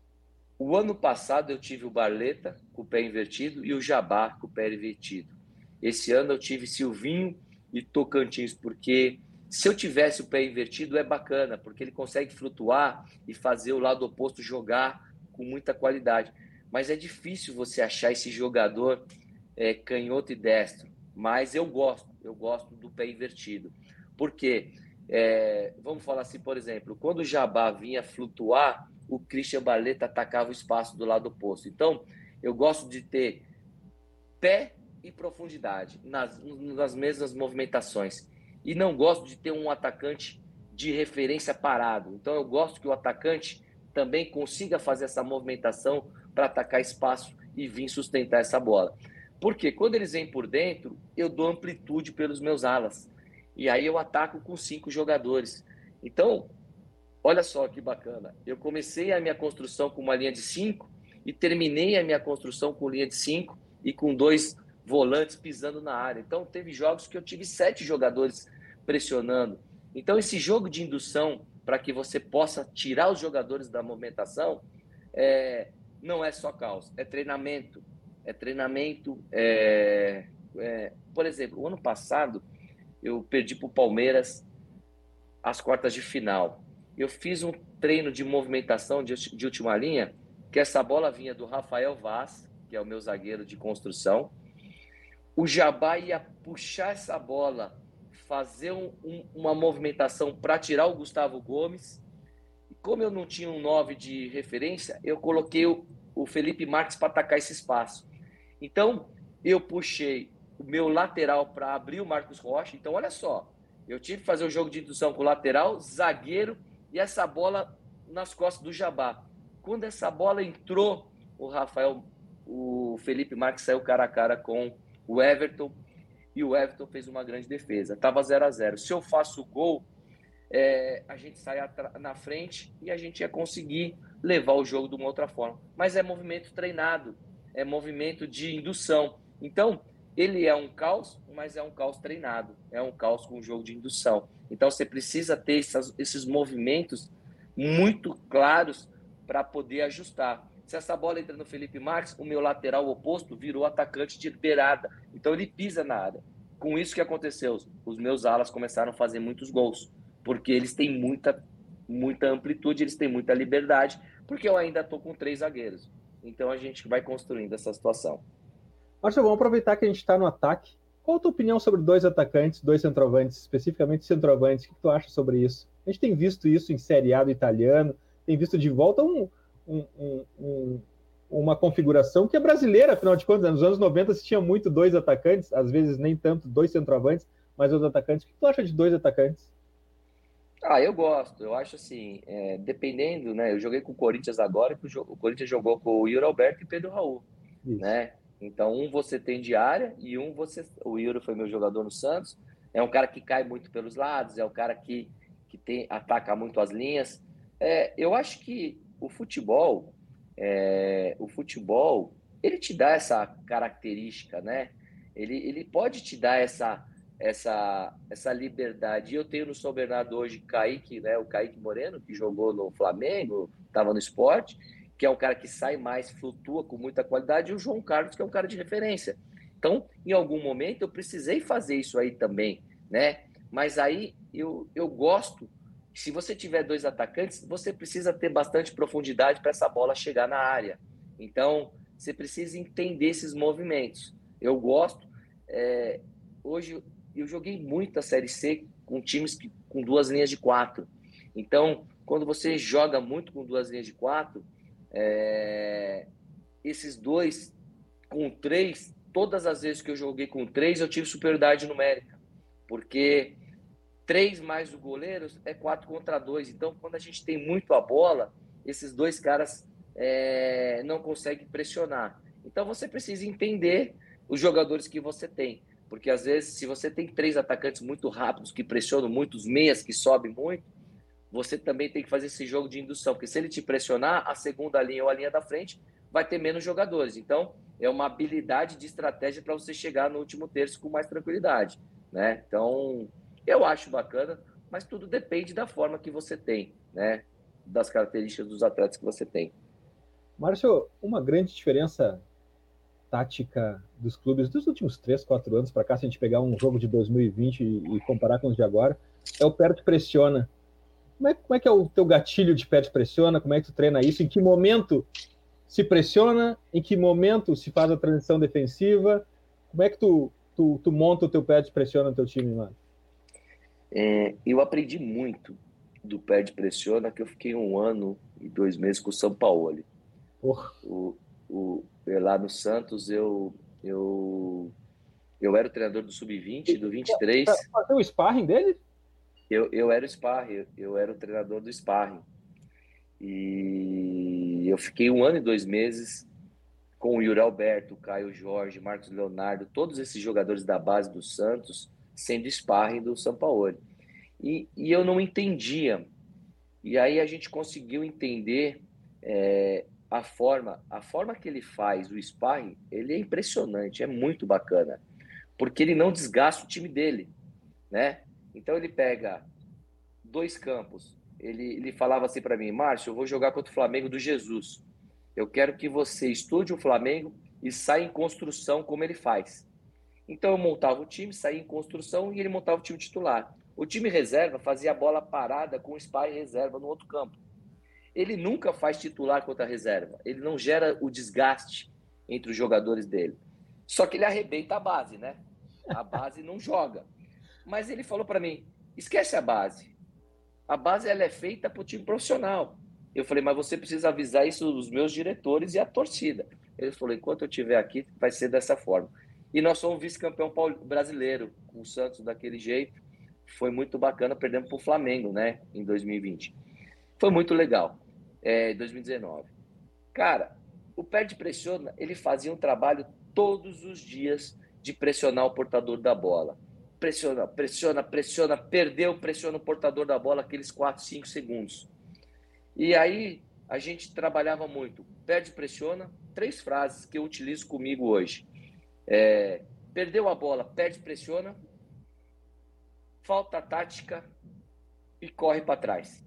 Speaker 3: O ano passado eu tive o Barleta com o pé invertido e o Jabá com o pé invertido. Esse ano eu tive Silvinho e Tocantins, porque se eu tivesse o pé invertido é bacana, porque ele consegue flutuar e fazer o lado oposto jogar com muita qualidade. Mas é difícil você achar esse jogador canhoto e destro. Mas eu gosto do pé invertido. Por quê? Vamos falar assim, por exemplo, quando o Jabá vinha flutuar, o Christian Barleta atacava o espaço do lado oposto. Então, eu gosto de ter pé e profundidade nas mesmas movimentações. e não gosto de ter um atacante de referência parado. Então eu gosto que o atacante também consiga fazer essa movimentação para atacar espaço e vir sustentar essa bola. Porque quando eles vêm por dentro, eu dou amplitude pelos meus alas. E aí eu ataco com 5 jogadores. Então, olha só que bacana. Eu comecei a minha construção com uma linha de 5 e terminei a minha construção com linha de 5 e com 2 volantes pisando na área. Então, teve jogos que eu tive 7 jogadores pressionando. Então, esse jogo de indução, para que você possa tirar os jogadores da movimentação, não é só caos, é treinamento. Por exemplo, o ano passado, eu perdi para o Palmeiras as quartas de final. Eu fiz um treino de movimentação de última linha, que essa bola vinha do Rafael Vaz, que é o meu zagueiro de construção. O Jabá ia puxar essa bola, fazer uma movimentação para tirar o Gustavo Gomes. E como eu não tinha um 9 de referência, eu coloquei o Felipe Marques para atacar esse espaço. Então, eu puxei o meu lateral para abrir o Marcos Rocha. Então, olha só, eu tive que fazer o jogo de indução com o lateral, zagueiro e essa bola nas costas do Jabá. Quando essa bola entrou, o Felipe Marques saiu cara a cara com o Everton e o Everton fez uma grande defesa. Estava 0-0. Se eu faço o gol, a gente sai na frente e a gente ia conseguir levar o jogo de uma outra forma. Mas é movimento treinado, é movimento de indução. Então, ele é um caos, mas é um caos treinado, é um caos com jogo de indução. Então, você precisa ter esses movimentos muito claros para poder ajustar. Se essa bola entra no Felipe Marques, o meu lateral oposto virou atacante de beirada. Então, ele pisa na área. Com isso que aconteceu, os meus alas começaram a fazer muitos gols, porque eles têm muita amplitude, eles têm muita liberdade, porque eu ainda estou com 3 zagueiros. Então, a gente vai construindo essa situação.
Speaker 2: Márcio, vamos aproveitar que a gente está no ataque. Qual a tua opinião sobre 2 atacantes, 2 centroavantes, especificamente centroavantes? O que tu acha sobre isso? A gente tem visto isso em Série A do italiano, tem visto de volta uma configuração que é brasileira, afinal de contas. Nos anos 90 se tinha muito 2 atacantes, às vezes nem tanto 2 centroavantes, mas 2 atacantes. O que tu acha de 2 atacantes?
Speaker 3: Eu gosto. Eu acho assim, dependendo, né? Eu joguei com o Corinthians agora, e o Corinthians jogou com o Yuri Alberto e Pedro Raul, né? Então, você tem de área e o Yuri foi meu jogador no Santos. É um cara que cai muito pelos lados, é um cara que ataca muito as linhas. Eu acho que o futebol, ele te dá essa característica, né? Ele pode te dar essa liberdade. Eu tenho no São Bernardo hoje Kaique, né? O Kaique Moreno, que jogou no Flamengo, estava no Sport, que é um cara que sai mais, flutua com muita qualidade, e o João Carlos, que é um cara de referência. Então, em algum momento, eu precisei fazer isso aí também, né? Mas aí eu gosto, se você tiver 2 atacantes, você precisa ter bastante profundidade para essa bola chegar na área. Então, você precisa entender esses movimentos. Eu gosto. Hoje, eu joguei muito a Série C com times com 2 linhas de 4. Então, quando você joga muito com 2 linhas de 4, esses 2 com 3, todas as vezes que eu joguei com 3, eu tive superioridade numérica, porque 3 mais o goleiro é 4 contra 2. Então, quando a gente tem muito a bola, esses 2 caras não conseguem pressionar. Então, você precisa entender os jogadores que você tem, porque às vezes, se você tem 3 atacantes muito rápidos, que pressionam muito, os meias que sobem muito, você também tem que fazer esse jogo de indução, porque se ele te pressionar, a segunda linha ou a linha da frente vai ter menos jogadores. Então, é uma habilidade de estratégia para você chegar no último terço com mais tranquilidade, né? Então, eu acho bacana, mas tudo depende da forma que você tem, né? Das características dos atletas que você tem.
Speaker 2: Márcio, uma grande diferença tática dos clubes dos últimos 3, 4 anos para cá, se a gente pegar um jogo de 2020 e comparar com os de agora, é o perde-pressiona. Como é que é o teu gatilho de perde-pressiona? Como é que tu treina isso? Em que momento se pressiona? Em que momento se faz a transição defensiva? Como é que tu monta o teu perde-pressiona no teu time, mano?
Speaker 3: Eu aprendi muito do perde-pressiona, que eu fiquei 1 ano e 2 meses com o São Paulo. Lá no Santos, eu Eu era o treinador do Sub-20, do 23.
Speaker 2: Fazer o sparring dele?
Speaker 3: Eu era o sparring, eu era o treinador do sparring. E eu fiquei 1 ano e 2 meses com o Yuri Alberto, Caio Jorge, Marcos Leonardo, todos esses jogadores da base do Santos, sendo sparring do Sampaoli. E eu não entendia. E aí a gente conseguiu entender a forma que ele faz o sparring, ele é impressionante, é muito bacana, porque ele não desgasta o time dele, né? Então ele pega 2 campos, ele falava assim para mim: Márcio, eu vou jogar contra o Flamengo do Jesus, eu quero que você estude o Flamengo e saia em construção como ele faz. Então eu montava o time, saía em construção e ele montava o time titular. O time reserva fazia a bola parada com o sparring reserva no outro campo. Ele nunca faz titular contra a reserva. Ele não gera o desgaste entre os jogadores dele. Só que ele arrebenta a base, né? A base não joga. Mas ele falou para mim: esquece a base. A base ela é feita para o time profissional. Eu falei: mas você precisa avisar isso os meus diretores e a torcida. Ele falou: enquanto eu estiver aqui, vai ser dessa forma. E nós somos vice-campeão brasileiro com o Santos daquele jeito. Foi muito bacana, perdemos para o Flamengo, né? Em 2020. Foi muito legal. 2019. Cara, o Perde Pressiona, ele fazia um trabalho todos os dias de pressionar o portador da bola. Pressiona, pressiona, pressiona, perdeu, pressiona o portador da bola aqueles 4, 5 segundos. E aí a gente trabalhava muito. Perde, pressiona, 3 frases que eu utilizo comigo hoje. Perdeu a bola, perde, pressiona, falta tática e corre para trás.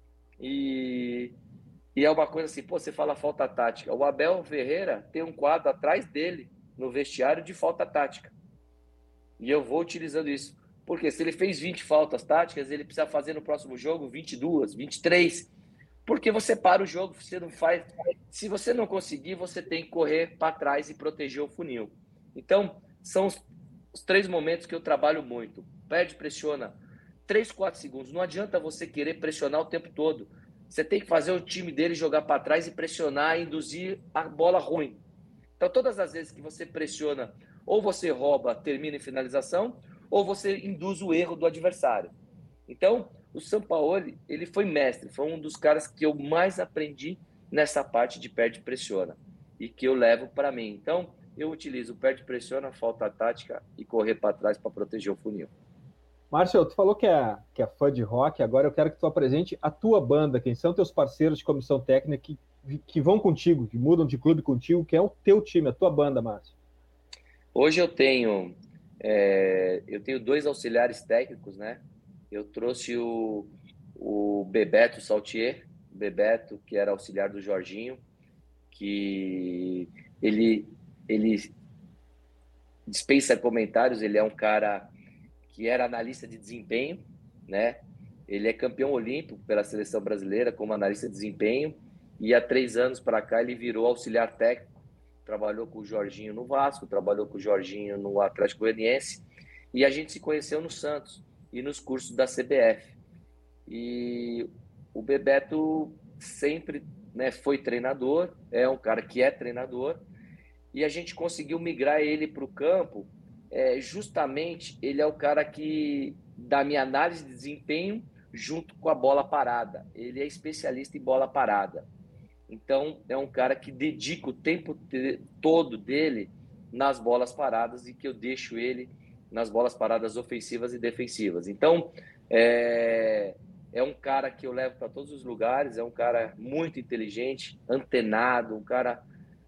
Speaker 3: E é uma coisa assim, você fala falta tática. O Abel Ferreira tem um quadro atrás dele, no vestiário, de falta tática. E eu vou utilizando isso. Porque se ele fez 20 faltas táticas, ele precisa fazer no próximo jogo 22, 23. Porque você para o jogo, você não faz... Se você não conseguir, você tem que correr para trás e proteger o funil. Então, são os 3 momentos que eu trabalho muito. Perde, pressiona, 3, 4 segundos. Não adianta você querer pressionar o tempo todo. Você tem que fazer o time dele jogar para trás e pressionar, e induzir a bola ruim. Então, todas as vezes que você pressiona, ou você rouba, termina em finalização, ou você induz o erro do adversário. Então, o Sampaoli, ele foi mestre, foi um dos caras que eu mais aprendi nessa parte de perde e pressiona, e que eu levo para mim. Então, eu utilizo perde e pressiona, falta tática e correr para trás para proteger o funil.
Speaker 2: Márcio, tu falou que é fã de rock, agora eu quero que tu apresente a tua banda, quem são teus parceiros de comissão técnica que vão contigo, que mudam de clube contigo, que é o teu time, a tua banda, Márcio.
Speaker 3: Hoje eu tenho 2 auxiliares técnicos, né? Eu trouxe o Bebeto Saltier, Bebeto, que era auxiliar do Jorginho, que ele dispensa comentários, ele é um cara que era analista de desempenho, né? Ele é campeão olímpico pela seleção brasileira como analista de desempenho, e há 3 anos para cá ele virou auxiliar técnico, trabalhou com o Jorginho no Vasco, trabalhou com o Jorginho no Atlético Goianiense, e a gente se conheceu no Santos e nos cursos da CBF. E o Bebeto sempre, né, foi treinador, é um cara que é treinador, e a gente conseguiu migrar ele para o campo. Justamente ele é o cara que da minha análise de desempenho junto com a bola parada. Ele é especialista em bola parada. Então é um cara que dedica o tempo todo dele nas bolas paradas, e que eu deixo ele nas bolas paradas ofensivas e defensivas. Então é um cara que eu levo para todos os lugares, é um cara muito inteligente, antenado, um cara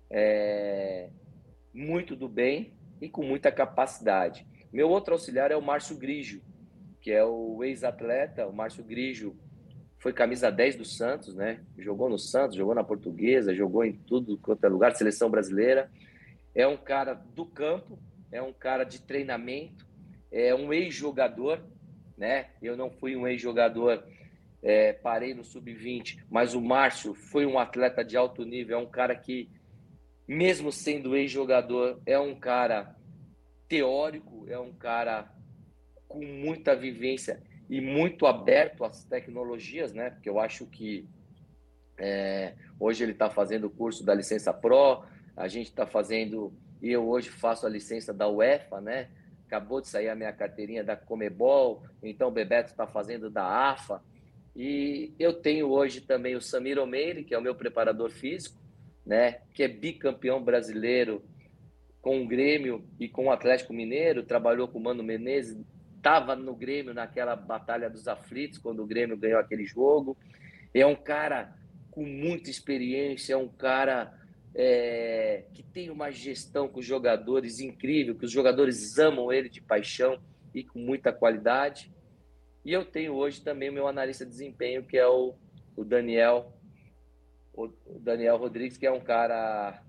Speaker 3: muito do bem e com muita capacidade. Meu outro auxiliar é o Márcio Grigio, que é o ex-atleta. O Márcio Grigio foi camisa 10 do Santos, né? Jogou no Santos, jogou na Portuguesa, jogou em tudo quanto é lugar, seleção brasileira. É um cara do campo, é um cara de treinamento, é um ex-jogador, né? Eu não fui um ex-jogador, parei no Sub-20, mas o Márcio foi um atleta de alto nível, é um cara que, mesmo sendo ex-jogador, é um cara teórico, é um cara com muita vivência e muito aberto às tecnologias, né? Porque eu acho que hoje ele está fazendo o curso da Licença Pro, A gente está fazendo, e eu hoje faço a licença da UEFA, né? Acabou de sair a minha carteirinha da Conmebol, então o Bebeto está fazendo da AFA. E eu tenho hoje também o Samir Omeire, que é o meu preparador físico, né? Que é bicampeão brasileiro com o Grêmio e com o Atlético Mineiro, trabalhou com o Mano Menezes, estava no Grêmio naquela Batalha dos Aflitos, quando o Grêmio ganhou aquele jogo. É um cara com muita experiência, é um cara que tem uma gestão com os jogadores incrível, que os jogadores amam ele de paixão e com muita qualidade. E eu tenho hoje também o meu analista de desempenho, que é o Daniel Rodrigues, que é um cara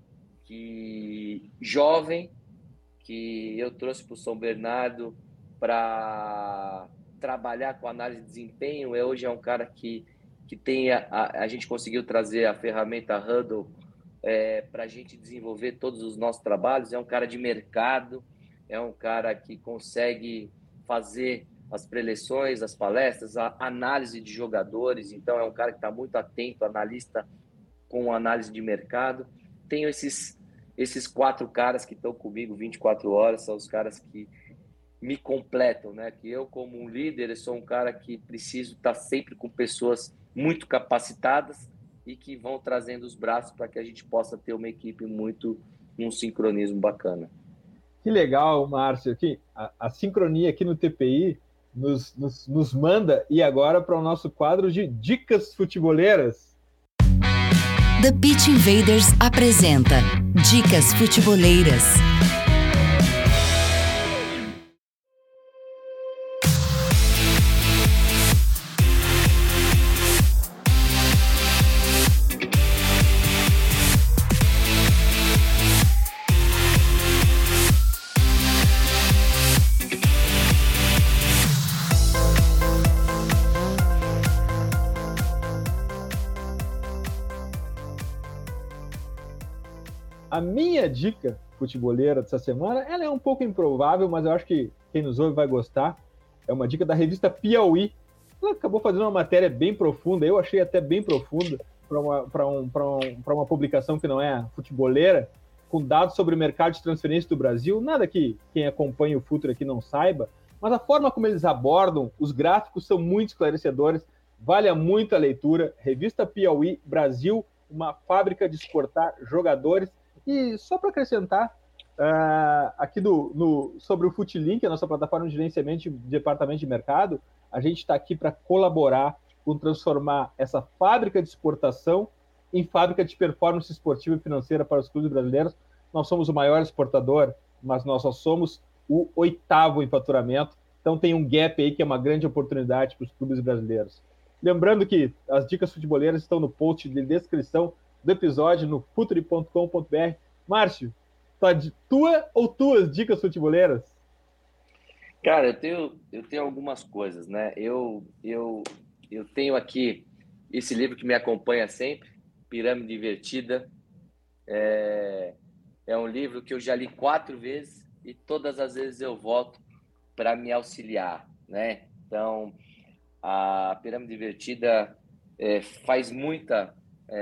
Speaker 3: jovem, que eu trouxe para o São Bernardo para trabalhar com análise de desempenho. Hoje é um cara que tem a gente conseguiu trazer a ferramenta Hudl para a gente desenvolver todos os nossos trabalhos. É um cara de mercado, é um cara que consegue fazer as preleções, as palestras, a análise de jogadores. Então, é um cara que está muito atento, analista com análise de mercado. Tenho esses 4 caras que estão comigo 24 horas, são os caras que me completam, né? Que eu, como um líder, eu sou um cara que preciso estar sempre com pessoas muito capacitadas e que vão trazendo os braços para que a gente possa ter uma equipe muito, um sincronismo bacana.
Speaker 2: Que legal, Márcio. Aqui, a sincronia aqui no TPI nos manda ir agora para o nosso quadro de dicas futeboleiras.
Speaker 1: The Pitch Invaders apresenta Dicas Futeboleiras.
Speaker 2: A minha dica futeboleira dessa semana, ela é um pouco improvável, mas eu acho que quem nos ouve vai gostar. É uma dica da revista Piauí. Ela acabou fazendo uma matéria bem profunda, eu achei até bem profunda, para uma publicação que não é futeboleira, com dados sobre o mercado de transferência do Brasil. Nada que quem acompanha o Futre aqui não saiba, mas a forma como eles abordam, os gráficos são muito esclarecedores, vale muito a leitura. Revista Piauí Brasil, uma fábrica de exportar jogadores. E só para acrescentar, aqui sobre o Futlink, a nossa plataforma de gerenciamento de departamento de mercado, a gente está aqui para colaborar com transformar essa fábrica de exportação em fábrica de performance esportiva e financeira para os clubes brasileiros. Nós somos o maior exportador, mas nós só somos o 8º em faturamento, então tem um gap aí que é uma grande oportunidade para os clubes brasileiros. Lembrando que as dicas futeboleiras estão no post de descrição do episódio no futre.com.br. Márcio, tua ou tuas dicas futeboleiras?
Speaker 3: Cara, eu tenho algumas coisas, né? Eu tenho aqui esse livro que me acompanha sempre, Pirâmide Invertida. É um livro que eu já li 4 vezes e todas as vezes eu volto para me auxiliar, né? Então, a Pirâmide Invertida faz muita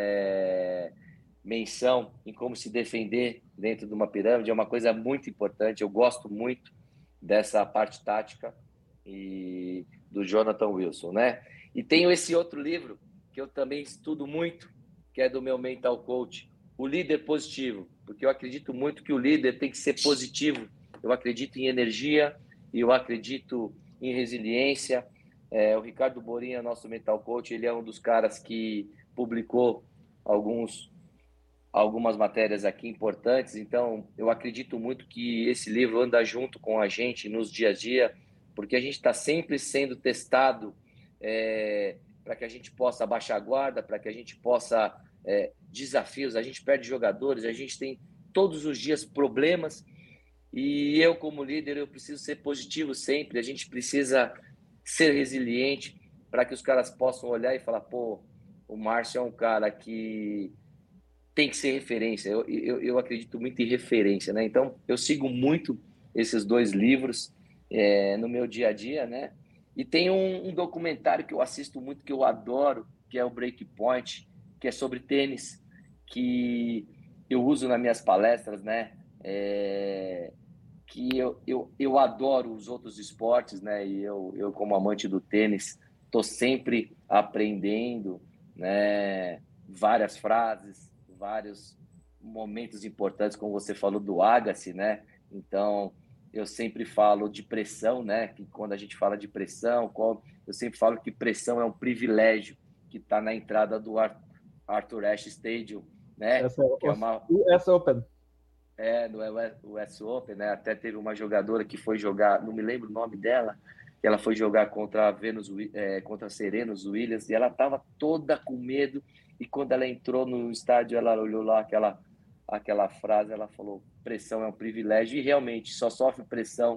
Speaker 3: menção em como se defender dentro de uma pirâmide. É uma coisa muito importante. Eu gosto muito dessa parte tática e do Jonathan Wilson, né? E tenho esse outro livro que eu também estudo muito, que é do meu mental coach, O Líder Positivo, porque eu acredito muito que o líder tem que ser positivo. Eu acredito em energia e eu acredito em resiliência. O Ricardo Borinha, nosso mental coach, ele é um dos caras que publicou algumas matérias aqui importantes. Então, eu acredito muito que esse livro anda junto com a gente nos dia a dia, porque a gente está sempre sendo testado para que a gente possa baixar a guarda, para que a gente possa desafios. A gente perde jogadores, a gente tem todos os dias problemas, e eu, como líder, eu preciso ser positivo sempre. A gente precisa ser resiliente para que os caras possam olhar e falar: pô, o Márcio é um cara que tem que ser referência. Eu acredito muito em referência, né? Então, eu sigo muito esses 2 livros no meu dia a dia, né? E tem um documentário que eu assisto muito, que eu adoro, que é o Breakpoint, que é sobre tênis, que eu uso nas minhas palestras, né? Que eu adoro os outros esportes, né? E eu como amante do tênis, estou sempre aprendendo, né? Várias frases, vários momentos importantes, como você falou do Agassi, né? Então, eu sempre falo de pressão, né? Que quando a gente fala de pressão, eu sempre falo que pressão é um privilégio que está na entrada do Arthur Ashe Stadium, né? Que é uma
Speaker 2: US Open.
Speaker 3: no US Open, né? Até teve uma jogadora que foi jogar, não me lembro o nome dela, que ela foi jogar contra contra a Serena Williams, e ela estava toda com medo, e quando ela entrou no estádio, ela olhou lá aquela frase, ela falou, pressão é um privilégio, e realmente só sofre pressão,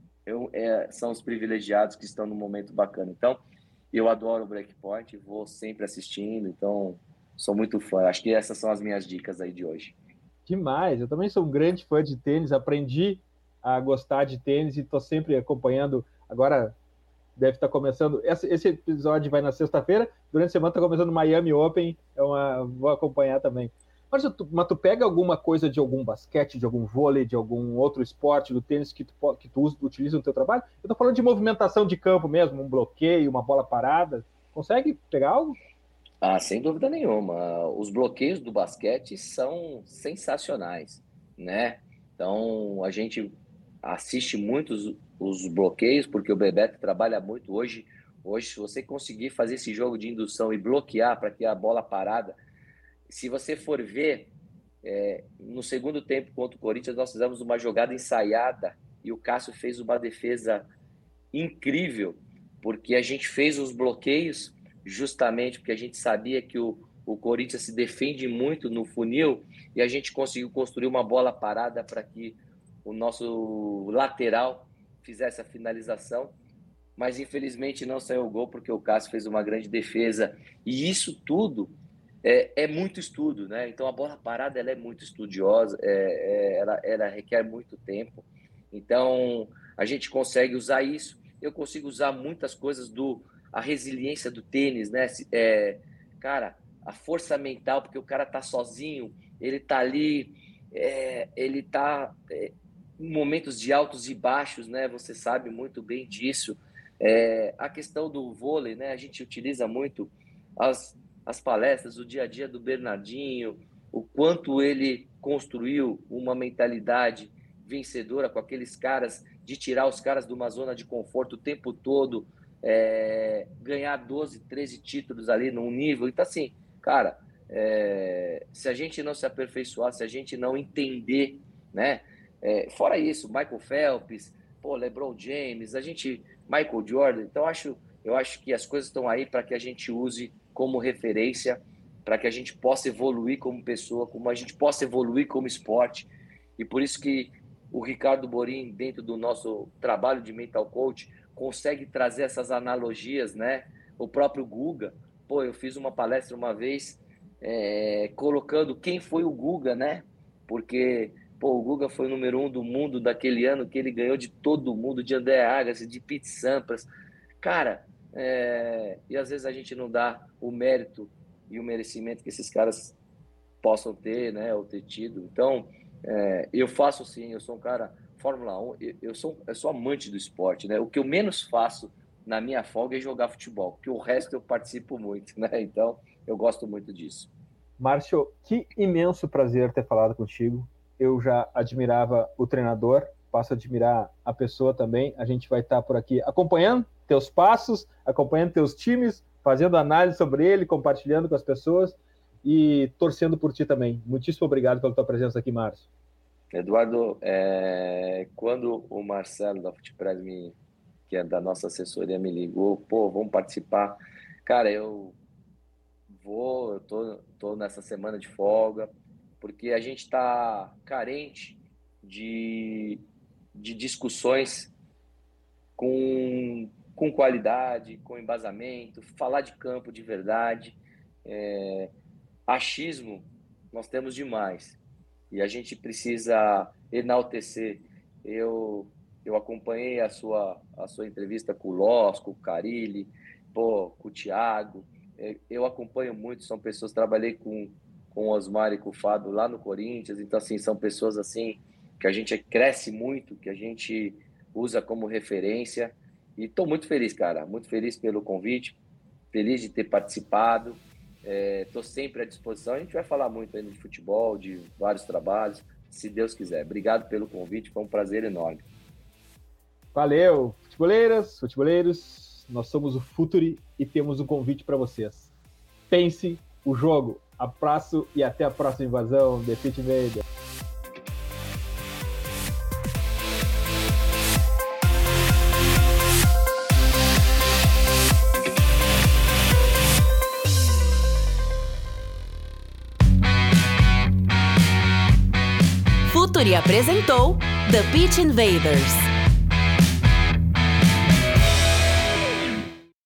Speaker 3: são os privilegiados que estão num momento bacana. Então, eu adoro o Breakpoint, vou sempre assistindo, então sou muito fã. Acho que essas são as minhas dicas aí de hoje.
Speaker 2: Demais, eu também sou um grande fã de tênis, aprendi a gostar de tênis e estou sempre acompanhando. Agora deve estar começando, esse episódio vai na sexta-feira, durante a semana está começando o Miami Open, vou acompanhar também. Mas tu pega alguma coisa de algum basquete, de algum vôlei, de algum outro esporte do tênis que tu utiliza no teu trabalho? Eu estou falando de movimentação de campo mesmo, um bloqueio, uma bola parada. Consegue pegar algo?
Speaker 3: Ah, sem dúvida nenhuma. Os bloqueios do basquete são sensacionais, né? Então, a gente assiste muitos os bloqueios, porque o Bebeto trabalha muito hoje. Hoje, se você conseguir fazer esse jogo de indução e bloquear para que a bola parada, se você for ver, no segundo tempo contra o Corinthians, nós fizemos uma jogada ensaiada e o Cássio fez uma defesa incrível, porque a gente fez os bloqueios justamente porque a gente sabia que o Corinthians se defende muito no funil e a gente conseguiu construir uma bola parada para que o nosso lateral fizesse a finalização, mas infelizmente não saiu o gol porque o Cássio fez uma grande defesa, e isso tudo é muito estudo, né? Então a bola parada ela é muito estudiosa, ela requer muito tempo, então a gente consegue usar isso. Eu consigo usar muitas coisas a resiliência do tênis, né? Cara, a força mental, porque o cara tá sozinho, ele tá ali, ele tá em momentos de altos e baixos, né? Você sabe muito bem disso. A questão do vôlei, né? A gente utiliza muito as palestras, o dia a dia do Bernardinho, o quanto ele construiu uma mentalidade vencedora com aqueles caras, de tirar os caras de uma zona de conforto o tempo todo, ganhar 12, 13 títulos ali num nível. Então, assim, cara, se a gente não se aperfeiçoar, se a gente não entender, né? Fora isso, Michael Phelps, LeBron James, Michael Jordan. Então, eu acho que as coisas estão aí para que a gente use como referência, para que a gente possa evoluir como pessoa, como a gente possa evoluir como esporte. E por isso que o Ricardo Borin, dentro do nosso trabalho de mental coach, consegue trazer essas analogias, né? O próprio Guga, eu fiz uma palestra uma vez colocando quem foi o Guga, né? Porque o Guga foi o número 1 do mundo daquele ano, que ele ganhou de todo mundo, de André Agassi, de Pete Sampras. Cara, e às vezes a gente não dá o mérito e o merecimento que esses caras possam ter, né, ou ter tido. Então, eu faço sim, eu sou um cara Fórmula 1, eu sou amante do esporte, né? O que eu menos faço na minha folga é jogar futebol, porque o resto eu participo muito, né? Então, eu gosto muito disso.
Speaker 2: Márcio, que imenso prazer ter falado contigo. Eu já admirava o treinador, passo a admirar a pessoa também. A gente vai estar por aqui acompanhando teus passos, acompanhando teus times, fazendo análise sobre ele, compartilhando com as pessoas e torcendo por ti também. Muitíssimo obrigado pela tua presença aqui, Márcio.
Speaker 3: Eduardo, quando o Marcelo da Futepress, que é da nossa assessoria, me ligou, vamos participar. Cara, eu tô nessa semana de folga, porque a gente está carente de discussões com qualidade, com embasamento, falar de campo de verdade. Achismo, nós temos demais. E a gente precisa enaltecer. Eu acompanhei a sua entrevista com o Loss, com o Carilli, com o Thiago. Eu acompanho muito, são pessoas, trabalhei com com o Osmar e com o Fábio lá no Corinthians. Então, assim, são pessoas assim que a gente cresce muito, que a gente usa como referência. E estou muito feliz, cara, muito feliz pelo convite, feliz de ter participado. Estou sempre à disposição. A gente vai falar muito ainda de futebol, de vários trabalhos, se Deus quiser. Obrigado pelo convite, foi um prazer enorme.
Speaker 2: Valeu, futeboleiros, nós somos o Futuri e temos um convite para vocês. Pense o jogo. Abraço e até a próxima invasão. The Pitch Invader.
Speaker 1: Futuri apresentou The Pitch Invaders.